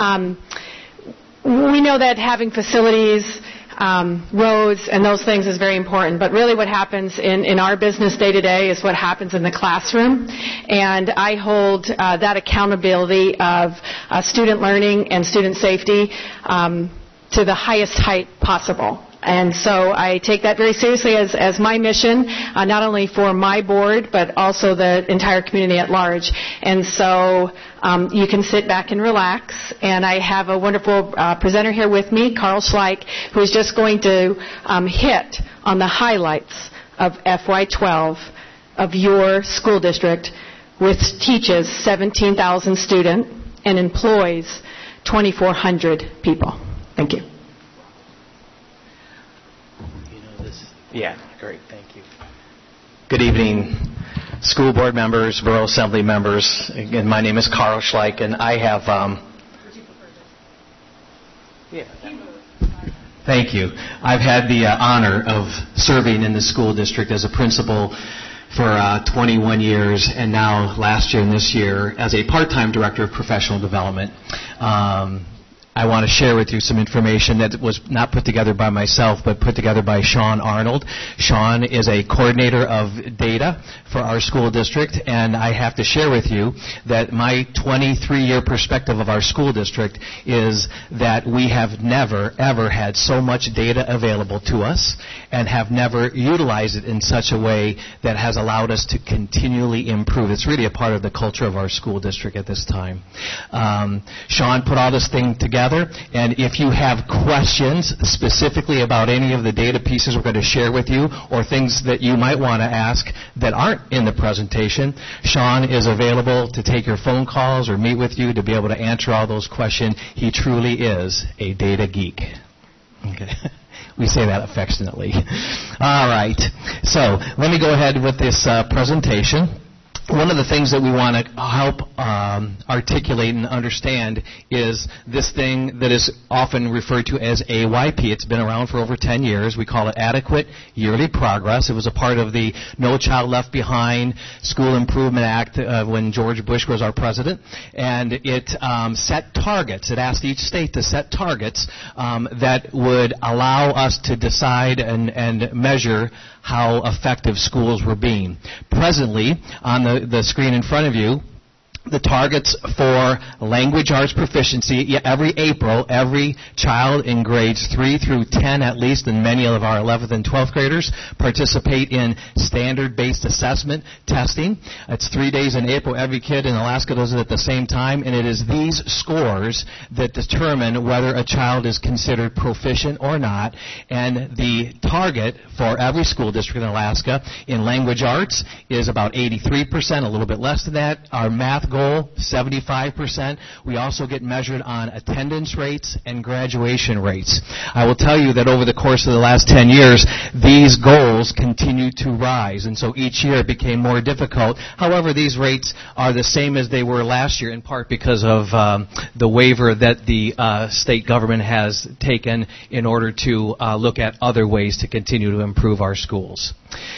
we know that having facilities, roads, and those things is very important. But really what happens in our business day to day is what happens in the classroom. And I hold that accountability of student learning and student safety to the highest height possible. And so I take that very seriously as my mission, not only for my board, but also the entire community at large. And so you can sit back and relax. And I have a wonderful presenter here with me, Carl Schleich, who is just going to hit on the highlights of FY12 of your school district, which teaches 17,000 students and employs 2,400 people. Thank you. Yeah, great, thank you. Good evening, school board members, borough assembly members. Again, my name is Carl Schleich, and I have... Thank you. I've had the honor of serving in the school district as a principal for 21 years, and now last year and this year as a part-time director of professional development. I want to share with you some information that was not put together by myself, but put together by Sean Arnold. Sean is a coordinator of data for our school district, and I have to share with you that my 23-year perspective of our school district is that we have never, ever had so much data available to us and have never utilized it in such a way that has allowed us to continually improve. It's really a part of the culture of our school district at this time. Sean put all this thing together. And if you have questions specifically about any of the data pieces we're going to share with you, or things that you might want to ask that aren't in the presentation, Sean is available to take your phone calls or meet with you to be able to answer all those questions. He truly is a data geek. Okay. We say that affectionately. All right. So let me go ahead with this presentation. One of the things that we want to help articulate and understand is this thing that is often referred to as AYP. It's been around for over 10 years. We call it Adequate Yearly Progress. It was a part of the No Child Left Behind School Improvement Act when George Bush was our president. And it set targets. It asked each state to set targets that would allow us to decide and measure how effective schools were being. Presently, on the screen in front of you, the targets for language arts proficiency, every April, every child in grades 3 through 10 at least, and many of our 11th and 12th graders, participate in standard-based assessment testing. It's 3 days in April. Every kid in Alaska does it at the same time, and it is these scores that determine whether a child is considered proficient or not. And the target for every school district in Alaska in language arts is about 83%, a little bit less than that. Our math goal, 75%. We also get measured on attendance rates and graduation rates. I will tell you that over the course of the last 10 years, these goals continue to rise, and so each year it became more difficult. However, these rates are the same as they were last year, in part because of the waiver that the state government has taken in order to look at other ways to continue to improve our schools.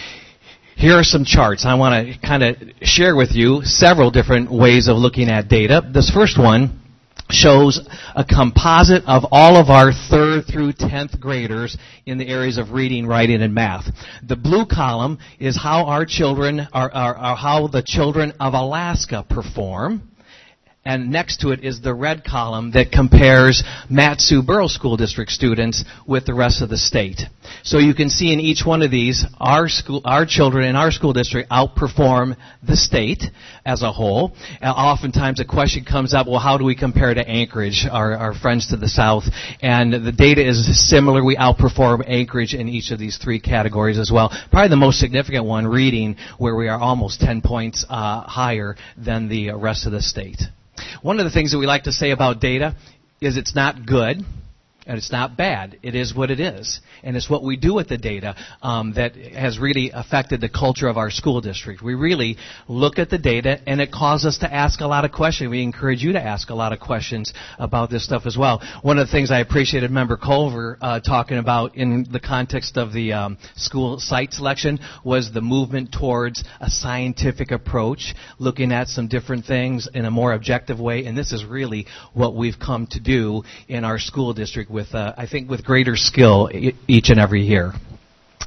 Here are some charts. I want to kind of share with you several different ways of looking at data. This first one shows a composite of all of our 3rd through 10th graders in the areas of reading, writing, and math. The blue column is how our children how the children of Alaska perform. And next to it is the red column that compares Mat-Su Borough School District students with the rest of the state. So you can see in each one of these, our children in our school district outperform the state as a whole. Oftentimes a question comes up, well, how do we compare to Anchorage, our friends to the south? And the data is similar. We outperform Anchorage in each of these 3 categories as well. Probably the most significant one, reading, where we are almost 10 points higher than the rest of the state. One of the things that we like to say about data is it's not good and it's not bad. It is what it is. And it's what we do with the data that has really affected the culture of our school district. We really look at the data, and it causes us to ask a lot of questions. We encourage you to ask a lot of questions about this stuff as well. One of the things I appreciated Member Culver talking about in the context of the school site selection was the movement towards a scientific approach, looking at some different things in a more objective way. And this is really what we've come to do in our school district with, I think, with greater skill each and every year.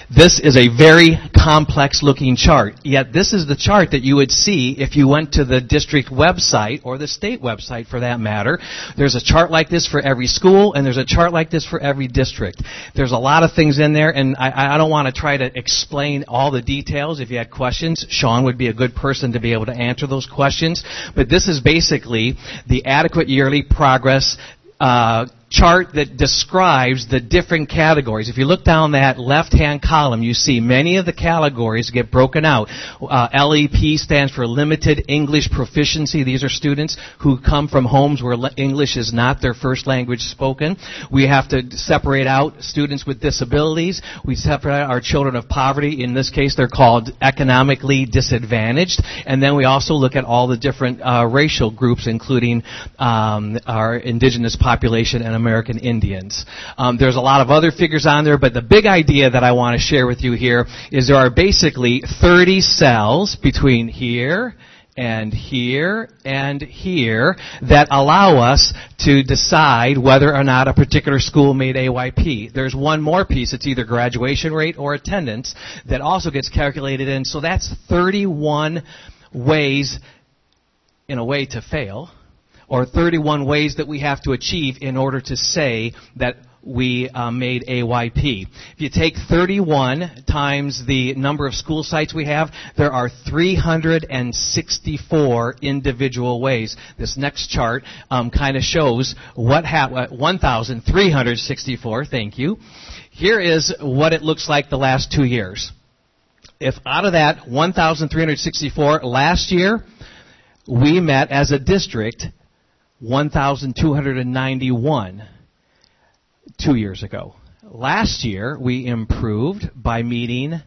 This is a very complex-looking chart, yet this is the chart that you would see if you went to the district website, or the state website for that matter. There's a chart like this for every school, and there's a chart like this for every district. There's a lot of things in there, and I don't want to try to explain all the details. If you had questions, Sean would be a good person to be able to answer those questions. But this is basically the adequate yearly progress chart that describes the different categories. If you look down that left-hand column, you see many of the categories get broken out. LEP stands for Limited English Proficiency. These are students who come from homes where English is not their first language spoken. We have to separate out students with disabilities. We separate out our children of poverty. In this case, they're called economically disadvantaged. And then we also look at all the different racial groups, including our indigenous population and American Indians. There's a lot of other figures on there, but the big idea that I want to share with you here is there are basically 30 cells between here and here and here that allow us to decide whether or not a particular school made AYP. There's one more piece. It's either graduation rate or attendance that also gets calculated in. So that's 31 ways, in a way, to fail, or 31 ways that we have to achieve in order to say that we made AYP. If you take 31 times the number of school sites we have, there are 364 individual ways. This next chart kind of shows what 1,364, thank you. Here is what it looks like the last 2 years. If out of that 1,364 last year, we met as a district 1,291 2 years ago. Last year, we improved by meeting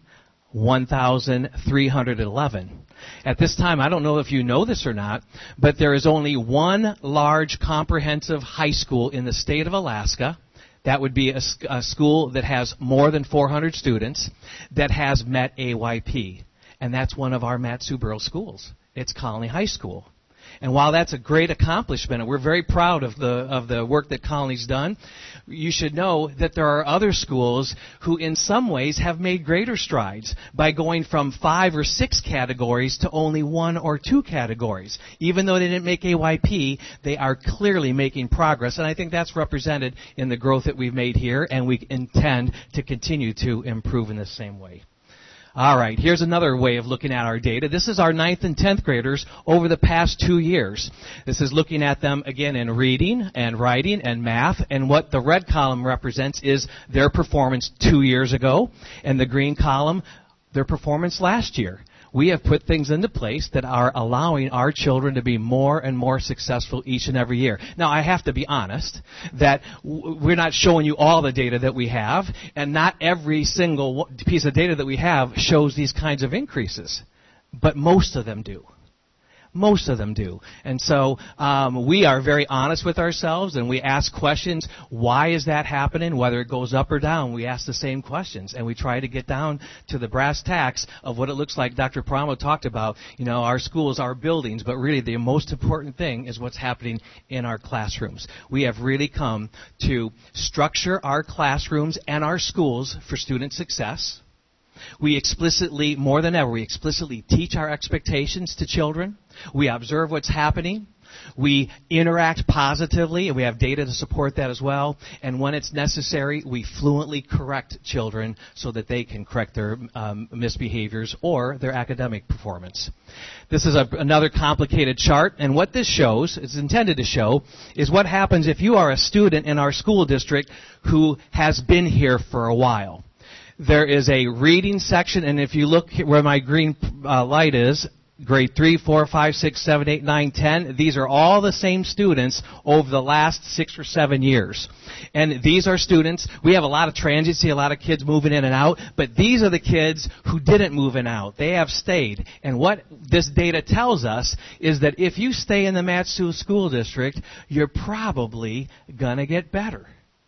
1,311. At this time, I don't know if you know this or not, but there is only one large comprehensive high school in the state of Alaska. That would be a school that has more than 400 students that has met AYP. And that's one of our Mat-Su-Borough schools. It's Colony High School. And while that's a great accomplishment, and we're very proud of the work that Colony's done, you should know that there are other schools who in some ways have made greater strides by going from 5 or 6 categories to only 1 or 2 categories. Even though they didn't make AYP, they are clearly making progress, and I think that's represented in the growth that we've made here, and we intend to continue to improve in the same way. All right, here's another way of looking at our data. This is our 9th and 10th graders over the past 2 years. This is looking at them, again, in reading and writing and math. And what the red column represents is their performance 2 years ago, and the green column, their performance last year. We have put things into place that are allowing our children to be more and more successful each and every year. Now, I have to be honest that we're not showing you all the data that we have, and not every single piece of data that we have shows these kinds of increases. But most of them do. Most of them do. And so we are very honest with ourselves, and we ask questions. Why is that happening? Whether it goes up or down, we ask the same questions, and we try to get down to the brass tacks of what it looks like. Dr. Paramo talked about, our schools, our buildings, but really the most important thing is what's happening in our classrooms. We have really come to structure our classrooms and our schools for student success. We explicitly, more than ever, teach our expectations to children. We observe what's happening. We interact positively, and we have data to support that as well. And when it's necessary, we fluently correct children so that they can correct their misbehaviors or their academic performance. This is another complicated chart, and what this shows, it's intended to show, is what happens if you are a student in our school district who has been here for a while. There is a reading section, and if you look where my green light is, grade 3, 4, 5, 6, 7, 8, 9, 10, these are all the same students over the last 6 or 7 years. And these are students, we have a lot of transiency, a lot of kids moving in and out, but these are the kids who didn't move in and out. They have stayed. And what this data tells us is that if you stay in the Mat-Su School District, you're probably going to get better.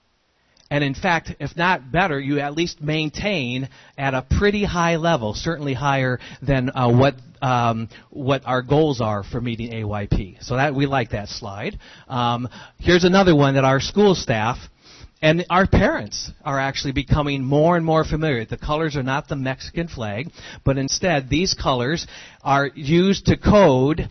And in fact, if not better, you at least maintain at a pretty high level, certainly higher than what our goals are for meeting AYP. So that we like that slide. Here's another one that our school staff And our parents are actually becoming more and more familiar. The colors are not the Mexican flag, but instead these colors are used to code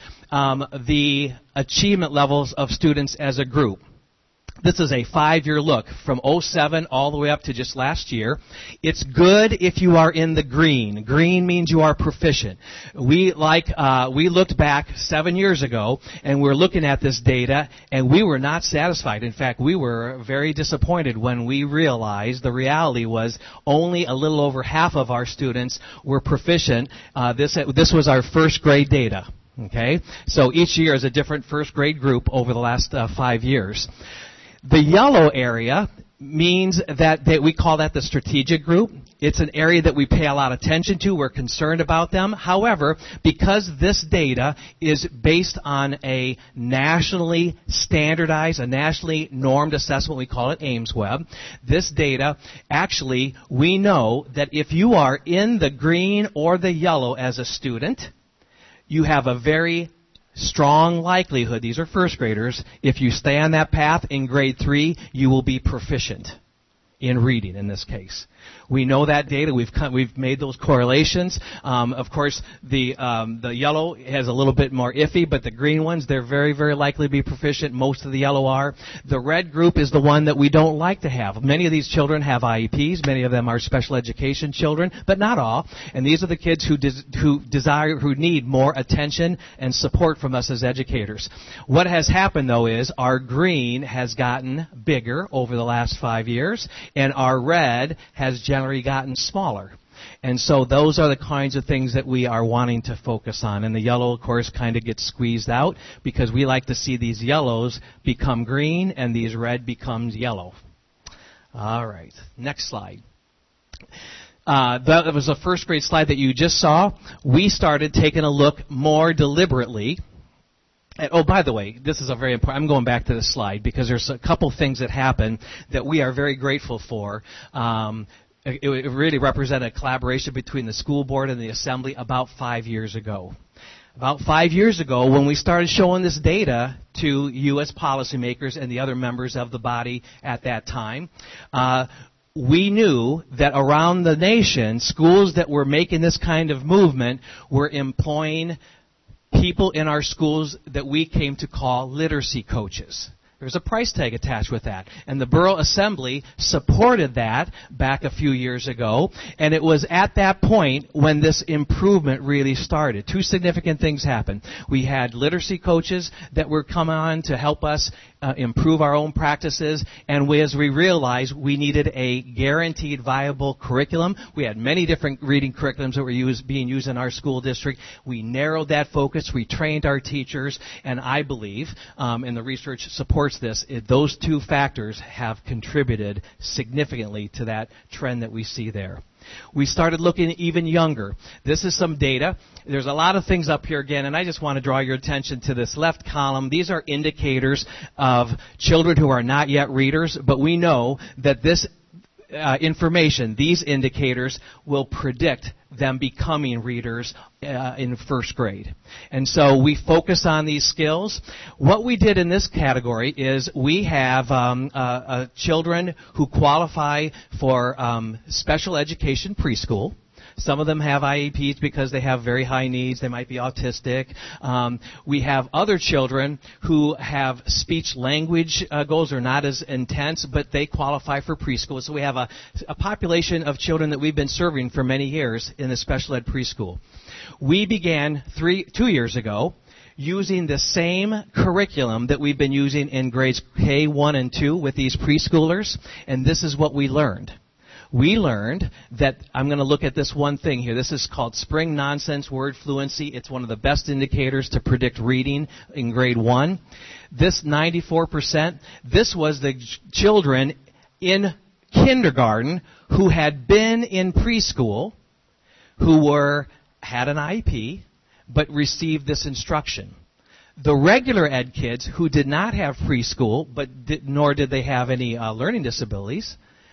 the achievement levels of students as a group. This is a 5-year look from 07 all the way up to just last year. It's good if you are in the green. Green means you are proficient. We looked back 7 years ago and we're looking at this data and we were not satisfied. In fact, we were very disappointed when we realized the reality was only a little over half of our students were proficient. This was our first grade data. Okay? So each year is a different first grade group over the last 5 years. The yellow area means that we call that the strategic group. It's an area that we pay a lot of attention to. We're concerned about them. However, because this data is based on a nationally standardized, a nationally normed assessment, we call it AIMSweb, this data, actually, we know that if you are in the green or the yellow as a student, you have a very strong likelihood, these are first graders, if you stay on that path in grade 3, you will be proficient in reading in this case. We know that data. We've made those correlations. Of course, the yellow has a little bit more iffy, but the green ones, they're very, very likely to be proficient. Most of the yellow are. The red group is the one that we don't like to have. Many of these children have IEPs. Many of them are special education children, but not all. And these are the kids who need more attention and support from us as educators. What has happened, though, is our green has gotten bigger over the last 5 years, and our red has generally gotten smaller. And so those are the kinds of things that we are wanting to focus on. And the yellow, of course, kind of gets squeezed out because we like to see these yellows become green and these red becomes yellow. All right, next slide. That was the first grade slide that you just saw. We started taking a look more deliberately. Oh, by the way, this is a very important. I'm going back to this slide because there's a couple things that happen that we are very grateful for. It really represented a collaboration between the school board and the assembly about 5 years ago. About 5 years ago, when we started showing this data to you as policymakers and the other members of the body at that time, we knew that around the nation, schools that were making this kind of movement were employing people in our schools that we came to call literacy coaches. There's a price tag attached with that. And the Borough Assembly supported that back a few years ago. And it was at that point when this improvement really started. Two significant things happened. We had literacy coaches that were coming on to help us improve our own practices. And as we realized we needed a guaranteed viable curriculum, we had many different reading curriculums that were being used in our school district. We narrowed that focus. We trained our teachers. And I believe, and the research supports this, those two factors have contributed significantly to that trend that we see there. We started looking even younger. This is some data. There's a lot of things up here again, and I just want to draw your attention to this left column. These are indicators of children who are not yet readers, but we know that this information, these indicators, will predict them becoming readers in first grade. And so we focus on these skills. What we did in this category is we have children who qualify for special education preschool. Some of them have IEPs because they have very high needs. They might be autistic. We have other children who have speech-language goals. Are not as intense, but they qualify for preschool. So we have a population of children that we've been serving for many years in the special ed preschool. We began 2 years ago using the same curriculum that we've been using in grades K, 1, and 2 with these preschoolers, and this is what we learned. We learned that, I'm going to look at this one thing here. This is called Spring Nonsense Word Fluency. It's one of the best indicators to predict reading in grade 1. This 94%, this was the children in kindergarten who had been in preschool, who had an IEP, but received this instruction. The regular ed kids who did not have preschool, nor did they have any learning disabilities,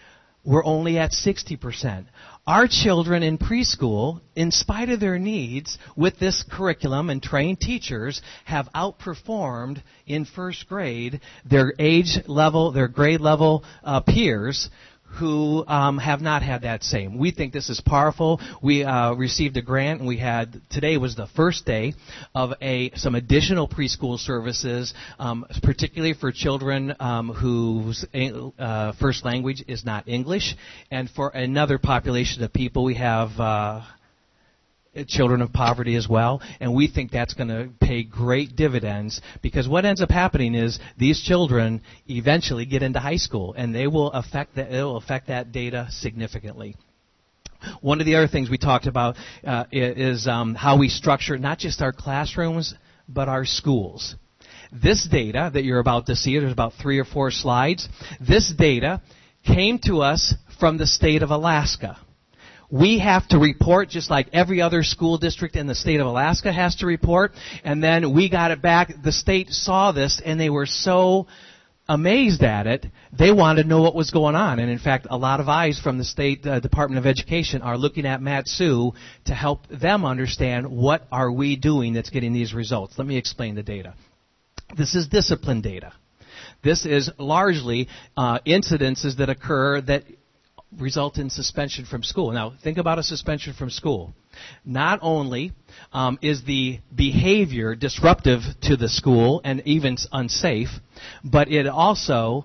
we're only at 60%. Our children in preschool, in spite of their needs, with this curriculum and trained teachers, have outperformed in first grade their age level, their grade level peers who have not had that same. We think this is powerful. We received a grant, and today was the first day of some additional preschool services, particularly for children whose first language is not English, and for another population of people. We have children of poverty as well, and we think that's going to pay great dividends, because what ends up happening is these children eventually get into high school, and it will affect that data significantly. One of the other things we talked about is how we structure not just our classrooms, but our schools. This data that you're about to see, there's about 3 or 4 slides, this data came to us from the state of Alaska. We have to report just like every other school district in the state of Alaska has to report, and then we got it back. The state saw this, and they were so amazed at it, they wanted to know what was going on. And in fact, a lot of eyes from the State Department of Education are looking at Mat-Su to help them understand what are we doing that's getting these results. Let me explain the data. This is discipline data. This is largely incidences that occur that result in suspension from school. Now, think about a suspension from school. Not only is the behavior disruptive to the school and even unsafe, but it also,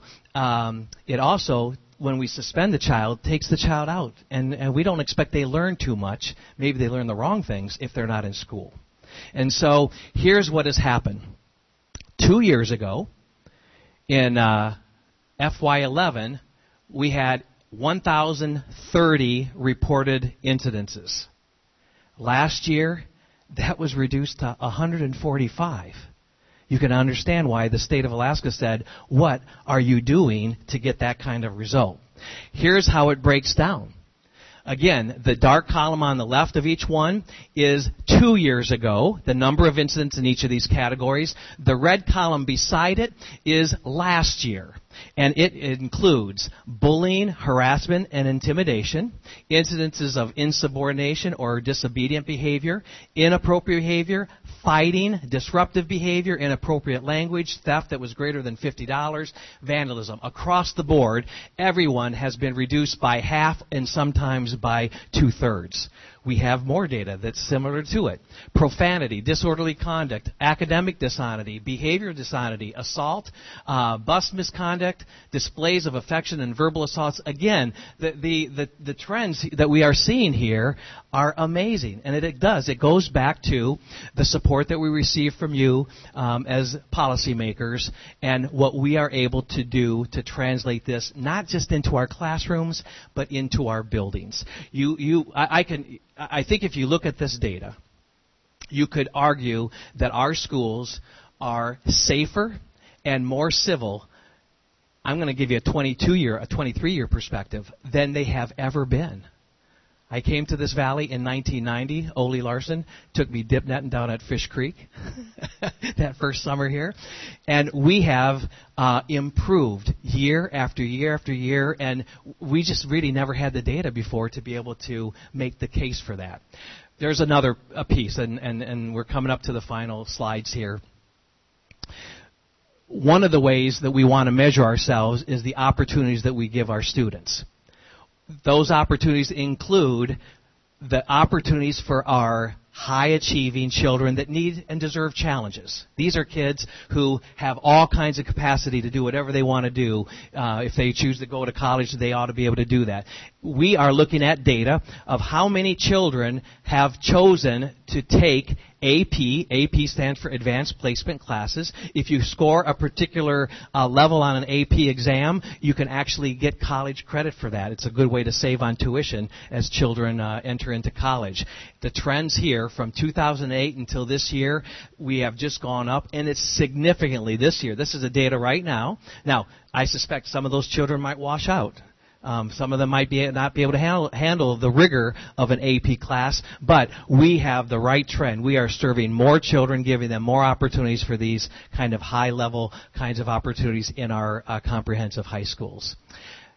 when we suspend the child, takes the child out. And we don't expect they learn too much. Maybe they learn the wrong things if they're not in school. And so here's what has happened. 2 years ago, in FY11, we had 1,030 reported incidences. Last year, that was reduced to 145. You can understand why the state of Alaska said, what are you doing to get that kind of result? Here's how it breaks down. Again, the dark column on the left of each one is 2 years ago, the number of incidents in each of these categories. The red column beside it is last year, and it includes bullying, harassment, and intimidation, incidences of insubordination or disobedient behavior, inappropriate behavior, fighting, disruptive behavior, inappropriate language, theft that was greater than $50, vandalism. Across the board, everyone has been reduced by half and sometimes by 2/3. We have more data that's similar to it. Profanity, disorderly conduct, academic dishonesty, behavior dishonesty, assault, bus misconduct, displays of affection and verbal assaults. Again, the trends that we are seeing here are amazing. And it goes back to the support that we receive from you as policymakers and what we are able to do to translate this not just into our classrooms, but into our buildings. I think if you look at this data, you could argue that our schools are safer and more civil. I'm going to give you a 23-year perspective than they have ever been. I came to this valley in 1990. Ole Larson took me dip netting down at Fish Creek that first summer here. And we have improved year after year after year, and we just really never had the data before to be able to make the case for that. There's another piece, and we're coming up to the final slides here. One of the ways that we want to measure ourselves is the opportunities that we give our students. Those opportunities include the opportunities for our high-achieving children that need and deserve challenges. These are kids who have all kinds of capacity to do whatever they want to do. If they choose to go to college, they ought to be able to do that. We are looking at data of how many children have chosen to take AP. AP stands for Advanced Placement Classes. If you score a particular level on an AP exam, you can actually get college credit for that. It's a good way to save on tuition as children enter into college. The trends here from 2008 until this year, we have just gone up, and it's significantly this year. This is the data right now. Now, I suspect some of those children might wash out. Some of them might not be able to handle the rigor of an AP class, but we have the right trend. We are serving more children, giving them more opportunities for these kind of high-level kinds of opportunities in our comprehensive high schools.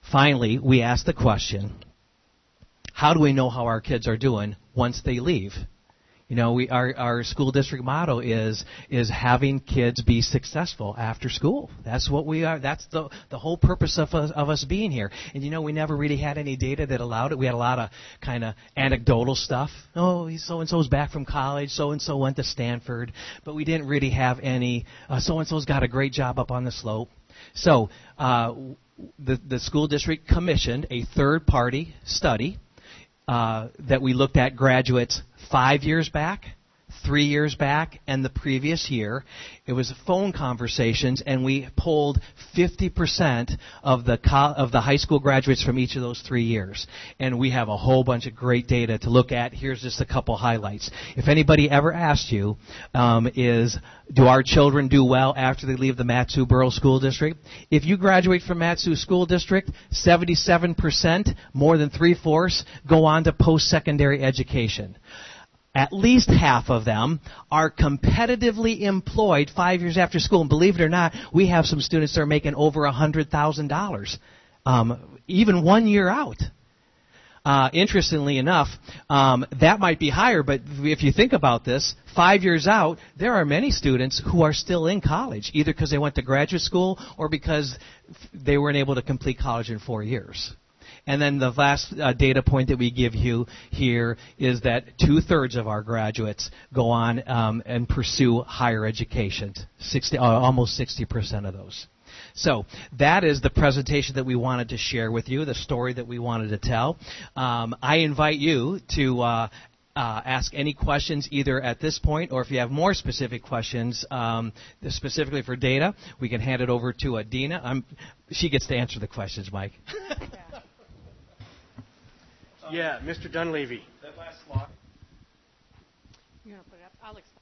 finally, we asked the question, how do we know how our kids are doing once they leave? You know, our school district motto is having kids be successful after school. That's what we are. That's the whole purpose of us being here. And you know, we never really had any data that allowed it. We had a lot of kind of anecdotal stuff. Oh, so and so's back from college. So and so went to Stanford, but we didn't really have any. So and so's got a great job up on the slope. So the school district commissioned a third-party study that we looked at graduates 5 years back, 3 years back, and the previous year. It was phone conversations, and we polled 50% of the high school graduates from each of those 3 years. And we have a whole bunch of great data to look at. Here's just a couple highlights. If anybody ever asked you, do our children do well after they leave the Mat-Su-Borough School District? If you graduate from Mat-Su School District, 77%, more than 3/4, go on to post-secondary education. At least half of them are competitively employed 5 years after school. And believe it or not, we have some students that are making over $100,000, even 1 year out. Interestingly enough, that might be higher, but if you think about this, 5 years out, there are many students who are still in college, either because they went to graduate school or because they weren't able to complete college in 4 years. And then the last data point that we give you here is that 2/3 of our graduates go on and pursue higher education, almost 60% of those. So that is the presentation that we wanted to share with you, the story that we wanted to tell. I invite you to ask any questions either at this point, or if you have more specific questions specifically for data, we can hand it over to Dina. She gets to answer the questions, Mike. Yeah, Mr. Dunleavy. That last slide. You're going to put it up? I'll explain.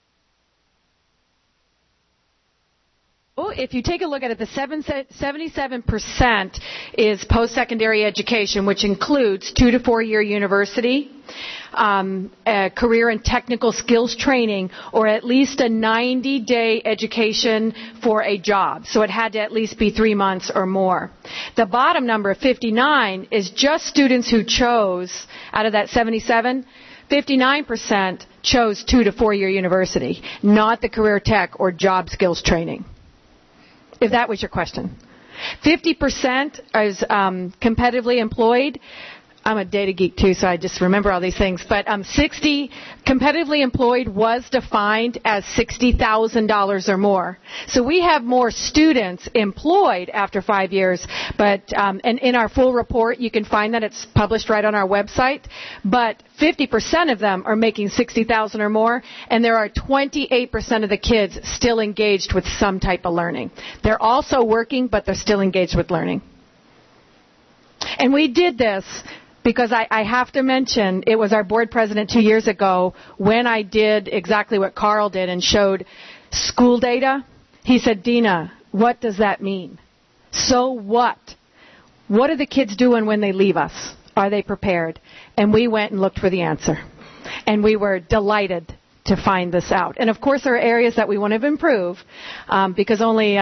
If you take a look at it, the 77% is post-secondary education, which includes 2 to 4 year university, career and technical skills training, or at least a 90-day education for a job. So it had to at least be 3 months or more. The bottom number, 59, is just students who chose, out of that 77, 59% chose 2 to 4 year university, not the career tech or job skills training. If that was your question. 50% is competitively employed. I'm a data geek too, so I just remember all these things. But 60 competitively employed was defined as $60,000 or more. So we have more students employed after 5 years. But and in our full report, you can find that it's published right on our website. But 50% of them are making $60,000 or more, and there are 28% of the kids still engaged with some type of learning. They're also working, but they're still engaged with learning. And we did this because I have to mention, it was our board president 2 years ago when I did exactly what Carl did and showed school data. He said, Dina, what does that mean? So what? What are the kids doing when they leave us? Are they prepared? And we went and looked for the answer. And we were delighted to find this out. And of course, there are areas that we want to improve because only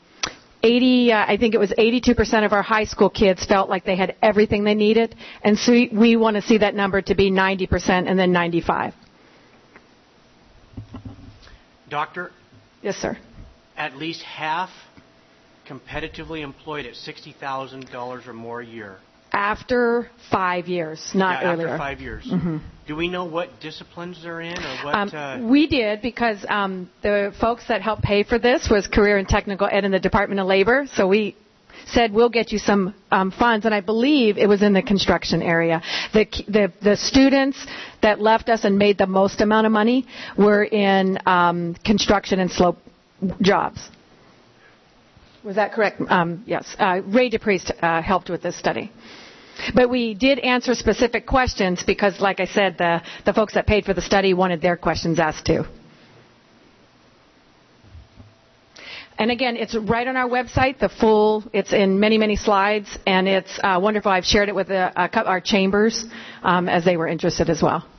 82% of our high school kids felt like they had everything they needed. And so we want to see that number to be 90% and then 95%. Doctor? Yes, sir. At least half competitively employed at $60,000 or more a year. After 5 years, not earlier. After 5 years. Mm-hmm. Do we know what disciplines they're in, or what? We did, because the folks that helped pay for this was Career and Technical Ed in the Department of Labor. So we said, we'll get you some funds, and I believe it was in the construction area. The students that left us and made the most amount of money were in construction and slope jobs. Was that correct? Yes. Ray DePriest helped with this study. But we did answer specific questions because, like I said, the folks that paid for the study wanted their questions asked too. And again, it's right on our website, it's in many, many slides, and it's wonderful. I've shared it with our chambers as they were interested as well.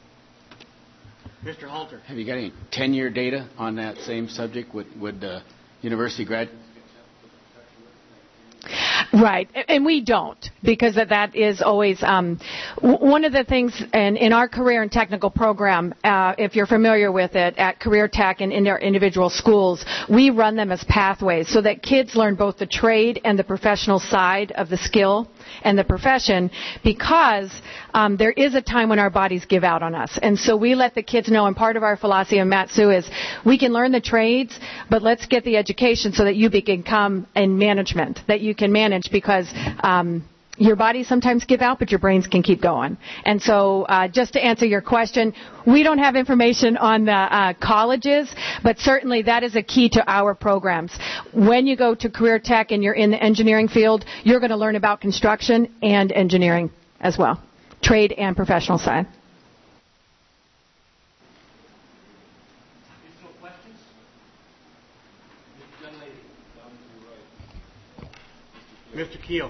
Mr. Halter. Have you got any 10-year data on that same subject? Would university graduates? Right, and we don't, because that is always one of the things in our career and technical program, if you're familiar with it, at Career Tech and in our individual schools, we run them as pathways so that kids learn both the trade and the professional side of the skill and the profession, because there is a time when our bodies give out on us. And so we let the kids know, and part of our philosophy of Matsu is we can learn the trades, but let's get the education so that you become in management, that you can manage, because your bodies sometimes give out, but your brains can keep going. And so just to answer your question, we don't have information on the colleges, but certainly that is a key to our programs. When you go to Career Tech and you're in the engineering field, you're going to learn about construction and engineering as well, trade and professional side. Mr. Keel.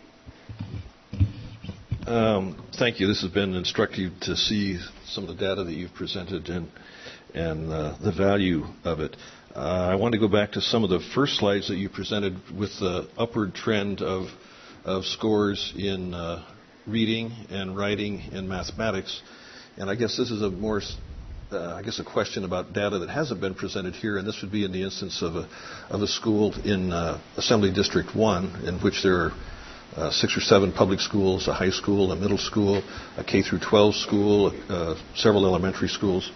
Thank you. This has been instructive to see some of the data that you've presented and the value of it. I want to go back to some of the first slides that you presented with the upward trend of scores in reading and writing and mathematics. And I guess this is a question about data that hasn't been presented here, and this would be in the instance of a school in Assembly District 1, in which there are 6 or 7 public schools, a high school, a middle school, a K through 12 school, several elementary schools.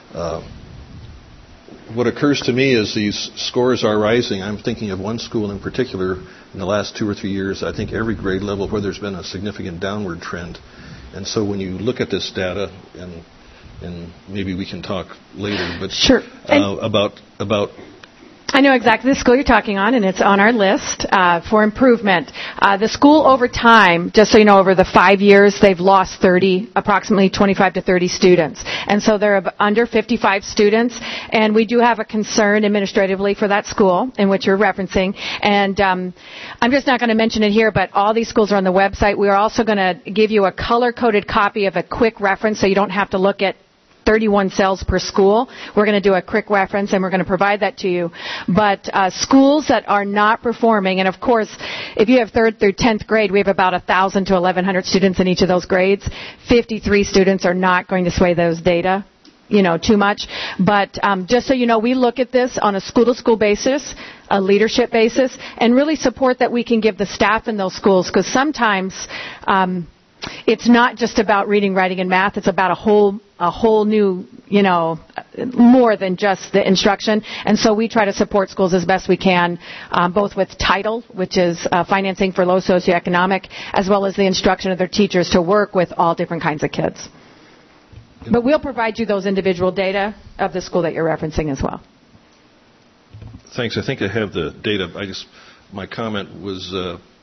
What occurs to me is these scores are rising. I'm thinking of one school in particular in the last 2 or 3 years, I think every grade level where there's been a significant downward trend. And so when you look at this data, and maybe we can talk later, but sure. About I know exactly the school you're talking on, and it's on our list for improvement. The school over time, just so you know, over the 5 years, they've lost approximately 25 to 30 students. And so they're under 55 students, and we do have a concern administratively for that school in which you're referencing. And I'm just not going to mention it here, but all these schools are on the website. We are also going to give you a color-coded copy of a quick reference so you don't have to look at 31 cells per school. We're going to do a quick reference, and we're going to provide that to you. But schools that are not performing, and of course, if you have 3rd through 10th grade, we have about 1,000 to 1,100 students in each of those grades. 53 students are not going to sway those data, too much. But just so you know, we look at this on a school-to-school basis, a leadership basis, and really support that we can give the staff in those schools, because sometimes it's not just about reading, writing, and math. It's about a whole new, more than just the instruction. And so we try to support schools as best we can, both with TITLE, which is financing for low socioeconomic, as well as the instruction of their teachers to work with all different kinds of kids. But we'll provide you those individual data of the school that you're referencing as well. Thanks. I think I have the data. My comment was,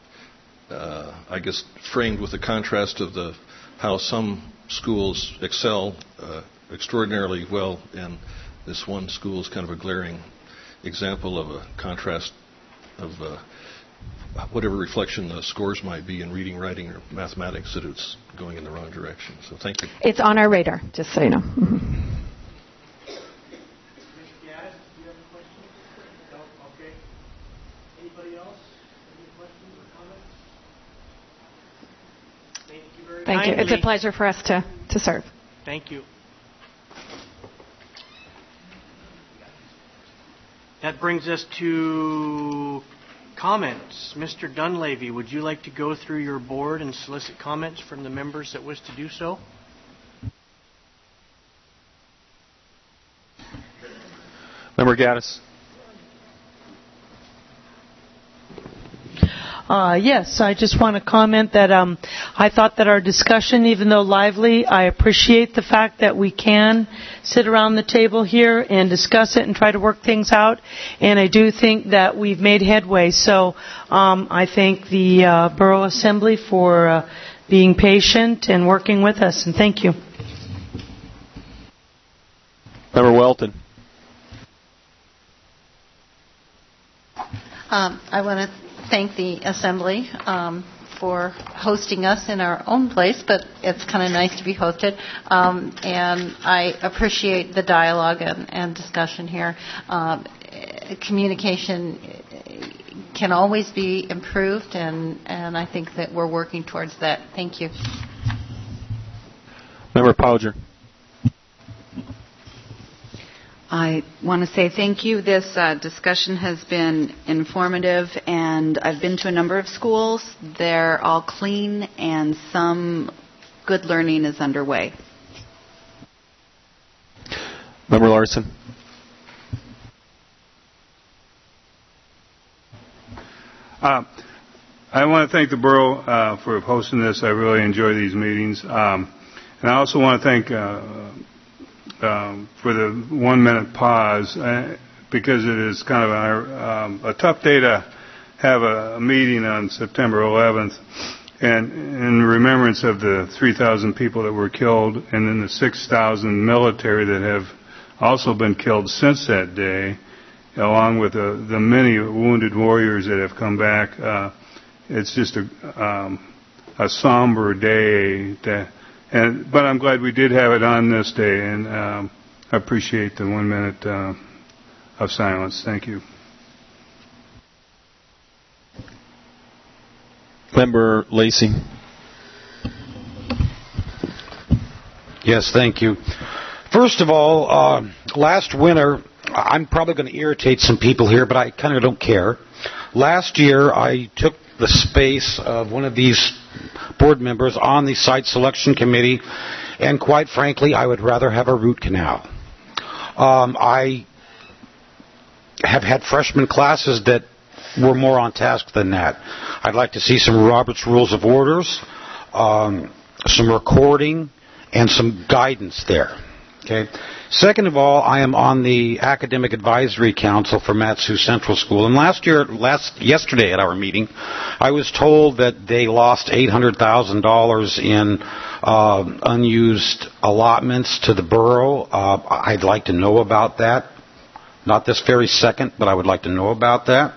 framed with the contrast of how some schools excel extraordinarily well, and this one school is kind of a glaring example of a contrast of whatever reflection the scores might be in reading, writing, or mathematics, that it's going in the wrong direction. So thank you. It's on our radar, just so you know. Mm-hmm. Thank you. It's a pleasure for us to serve. Thank you. That brings us to comments. Mr. Dunleavy, would you like to go through your board and solicit comments from the members that wish to do so? Member Gaddis. Yes, I just want to comment that I thought that our discussion, even though lively, I appreciate the fact that we can sit around the table here and discuss it and try to work things out. And I do think that we've made headway. So I thank the Borough Assembly for being patient and working with us. And thank you. Member Welton. I want to thank the Assembly for hosting us in our own place, but it's kind of nice to be hosted. And I appreciate the dialogue and discussion here. Communication can always be improved, and I think that we're working towards that. Thank you. Member Pauger. I want to say thank you. This discussion has been informative, and I've been to a number of schools. They're all clean, and some good learning is underway. Member Larson. I want to thank the borough for hosting this. I really enjoy these meetings. And I also want to thank for the 1 minute pause because it is kind of a tough day to have a meeting on September 11th and in remembrance of the 3,000 people that were killed and then the 6,000 military that have also been killed since that day, along with the many wounded warriors that have come back. It's just a somber day. But I'm glad we did have it on this day, and I appreciate the 1 minute of silence. Thank you. Member Lacey. Yes, thank you. First of all, last winter, I'm probably going to irritate some people here, but I kind of don't care. Last year, I took the space of one of these board members on the site selection committee, and quite frankly, I would rather have a root canal. I have had freshman classes that were more on task than that. I'd like to see some Robert's Rules of Orders, some recording, and some guidance there. Okay. Second of all, I am on the Academic Advisory Council for Mat-Su Central School. And yesterday at our meeting, I was told that they lost $800,000 in unused allotments to the borough. I'd like to know about that. Not this very second, but I would like to know about that.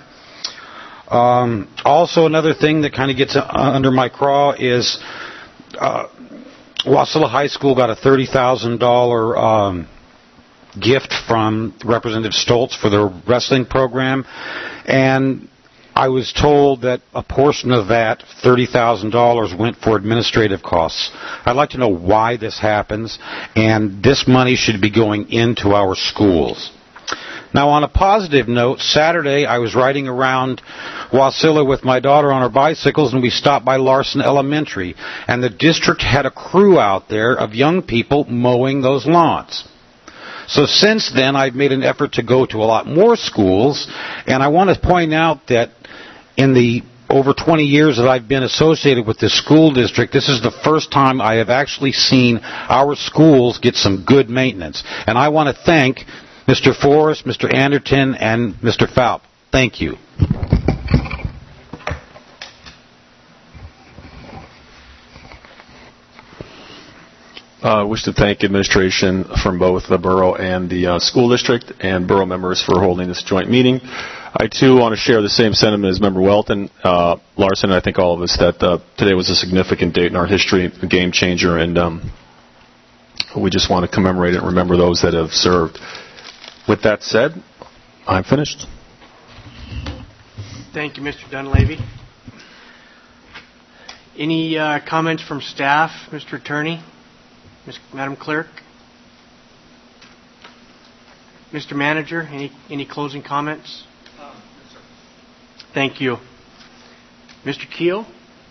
Also, another thing that kind of gets under my craw is Wasilla High School got a $30,000 gift from Representative Stoltz for their wrestling program, and I was told that a portion of that, $30,000, went for administrative costs. I'd like to know why this happens, and this money should be going into our schools. Now, on a positive note, Saturday I was riding around Wasilla with my daughter on our bicycles, and we stopped by Larson Elementary, and the district had a crew out there of young people mowing those lawns. So since then, I've made an effort to go to a lot more schools, and I want to point out that in the over 20 years that I've been associated with this school district, this is the first time I have actually seen our schools get some good maintenance. And I want to thank Mr. Forrest, Mr. Anderton, and Mr. Falp. Thank you. I wish to thank administration from both the borough and the school district and borough members for holding this joint meeting. I, too, want to share the same sentiment as Member Welton, Larson, and I think all of us, that today was a significant date in our history, a game changer, and we just want to commemorate it and remember those that have served. With that said, I'm finished. Thank you, Mr. Dunleavy. Any comments from staff, Mr. Attorney? Madam Clerk? Mr. Manager, any closing comments? Yes, sir. Thank you. Mr. Keel?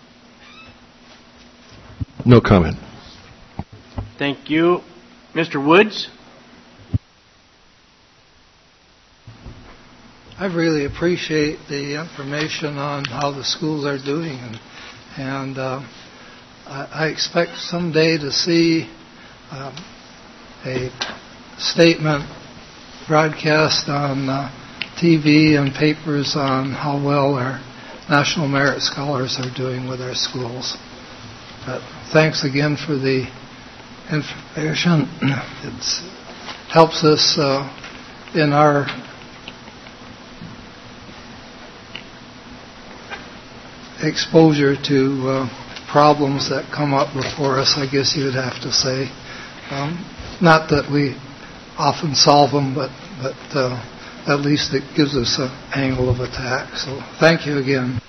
No comment. Thank you. Mr. Woods? I really appreciate the information on how the schools are doing, and I expect someday to see a statement broadcast on TV and papers on how well our National Merit Scholars are doing with our schools. But thanks again for the information. It helps us in our exposure to problems that come up before us, I guess you would have to say. Not that we often solve them, but at least it gives us an angle of attack. So thank you again.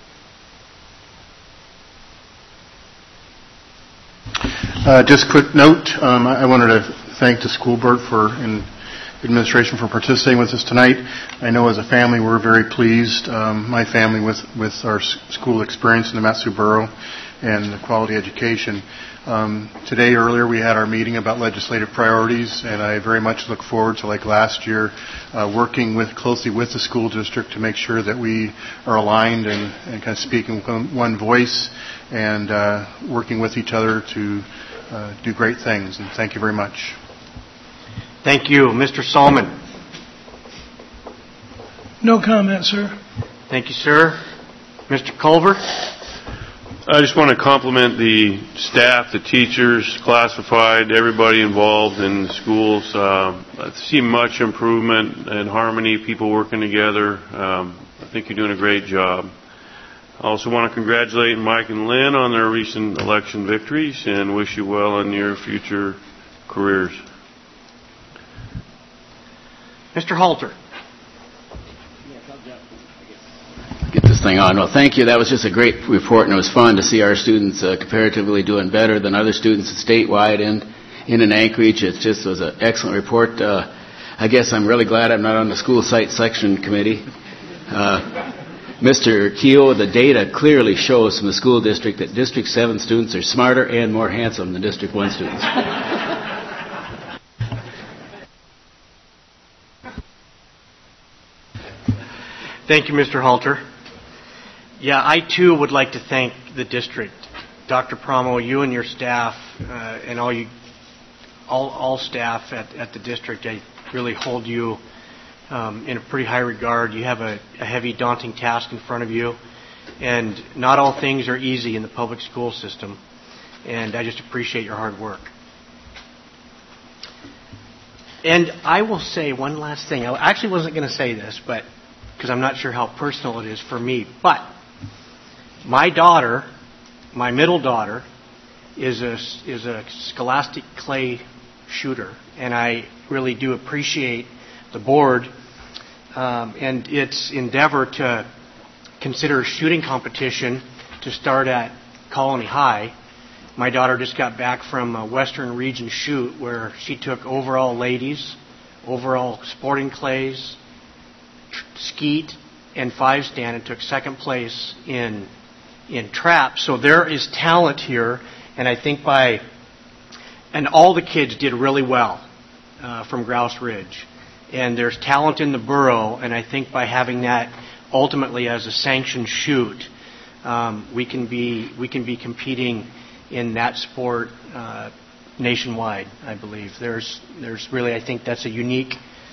Just quick note, I wanted to thank the school board and administration for participating with us tonight. I know as a family we're very pleased, my family, with our school experience in the Mat-Su Borough and the quality education. Today, earlier, we had our meeting about legislative priorities, and I very much look forward to, like last year, working closely with the school district to make sure that we are aligned and kind of speaking with one voice and working with each other to do great things. And thank you very much. Thank you. Mr. Solomon. No comment, sir. Thank you, sir. Mr. Culver. I just want to compliment the staff, the teachers, classified, everybody involved in the schools. I see much improvement and harmony, people working together. I think you're doing a great job. I also want to congratulate Mike and Lynn on their recent election victories and wish you well in your future careers. Mr. Halter. Get this thing on. Well, thank you. That was just a great report, and it was fun to see our students comparatively doing better than other students statewide and in Anchorage. It just was an excellent report. I guess I'm really glad I'm not on the school site selection committee. Mr. Keogh, the data clearly shows from the school district that District 7 students are smarter and more handsome than District 1 students. Thank you, Mr. Halter. Yeah, I too would like to thank the district. Dr. Promo, you and your staff and all staff at the district, I really hold you in a pretty high regard. You have a heavy, daunting task in front of you, and not all things are easy in the public school system, and I just appreciate your hard work. And I will say one last thing. I actually wasn't going to say this, but because I'm not sure how personal it is for me, but my daughter, my middle daughter, is a scholastic clay shooter, and I really do appreciate the board and its endeavor to consider a shooting competition to start at Colony High. My daughter just got back from a Western Region shoot where she took overall ladies, overall sporting clays, skeet, and 5-stand, and took second place in trap. So there is talent here, and I think and all the kids did really well from Grouse Ridge. And there's talent in the borough, and I think by having that ultimately as a sanctioned shoot, we can be competing in that sport nationwide. I believe there's really, I think that's a unique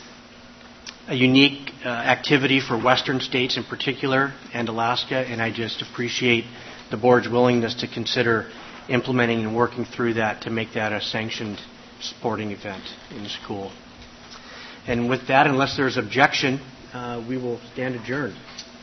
activity for Western states in particular and Alaska, and I just appreciate the board's willingness to consider implementing and working through that to make that a sanctioned sporting event in the school. And with that, unless there's objection, we will stand adjourned.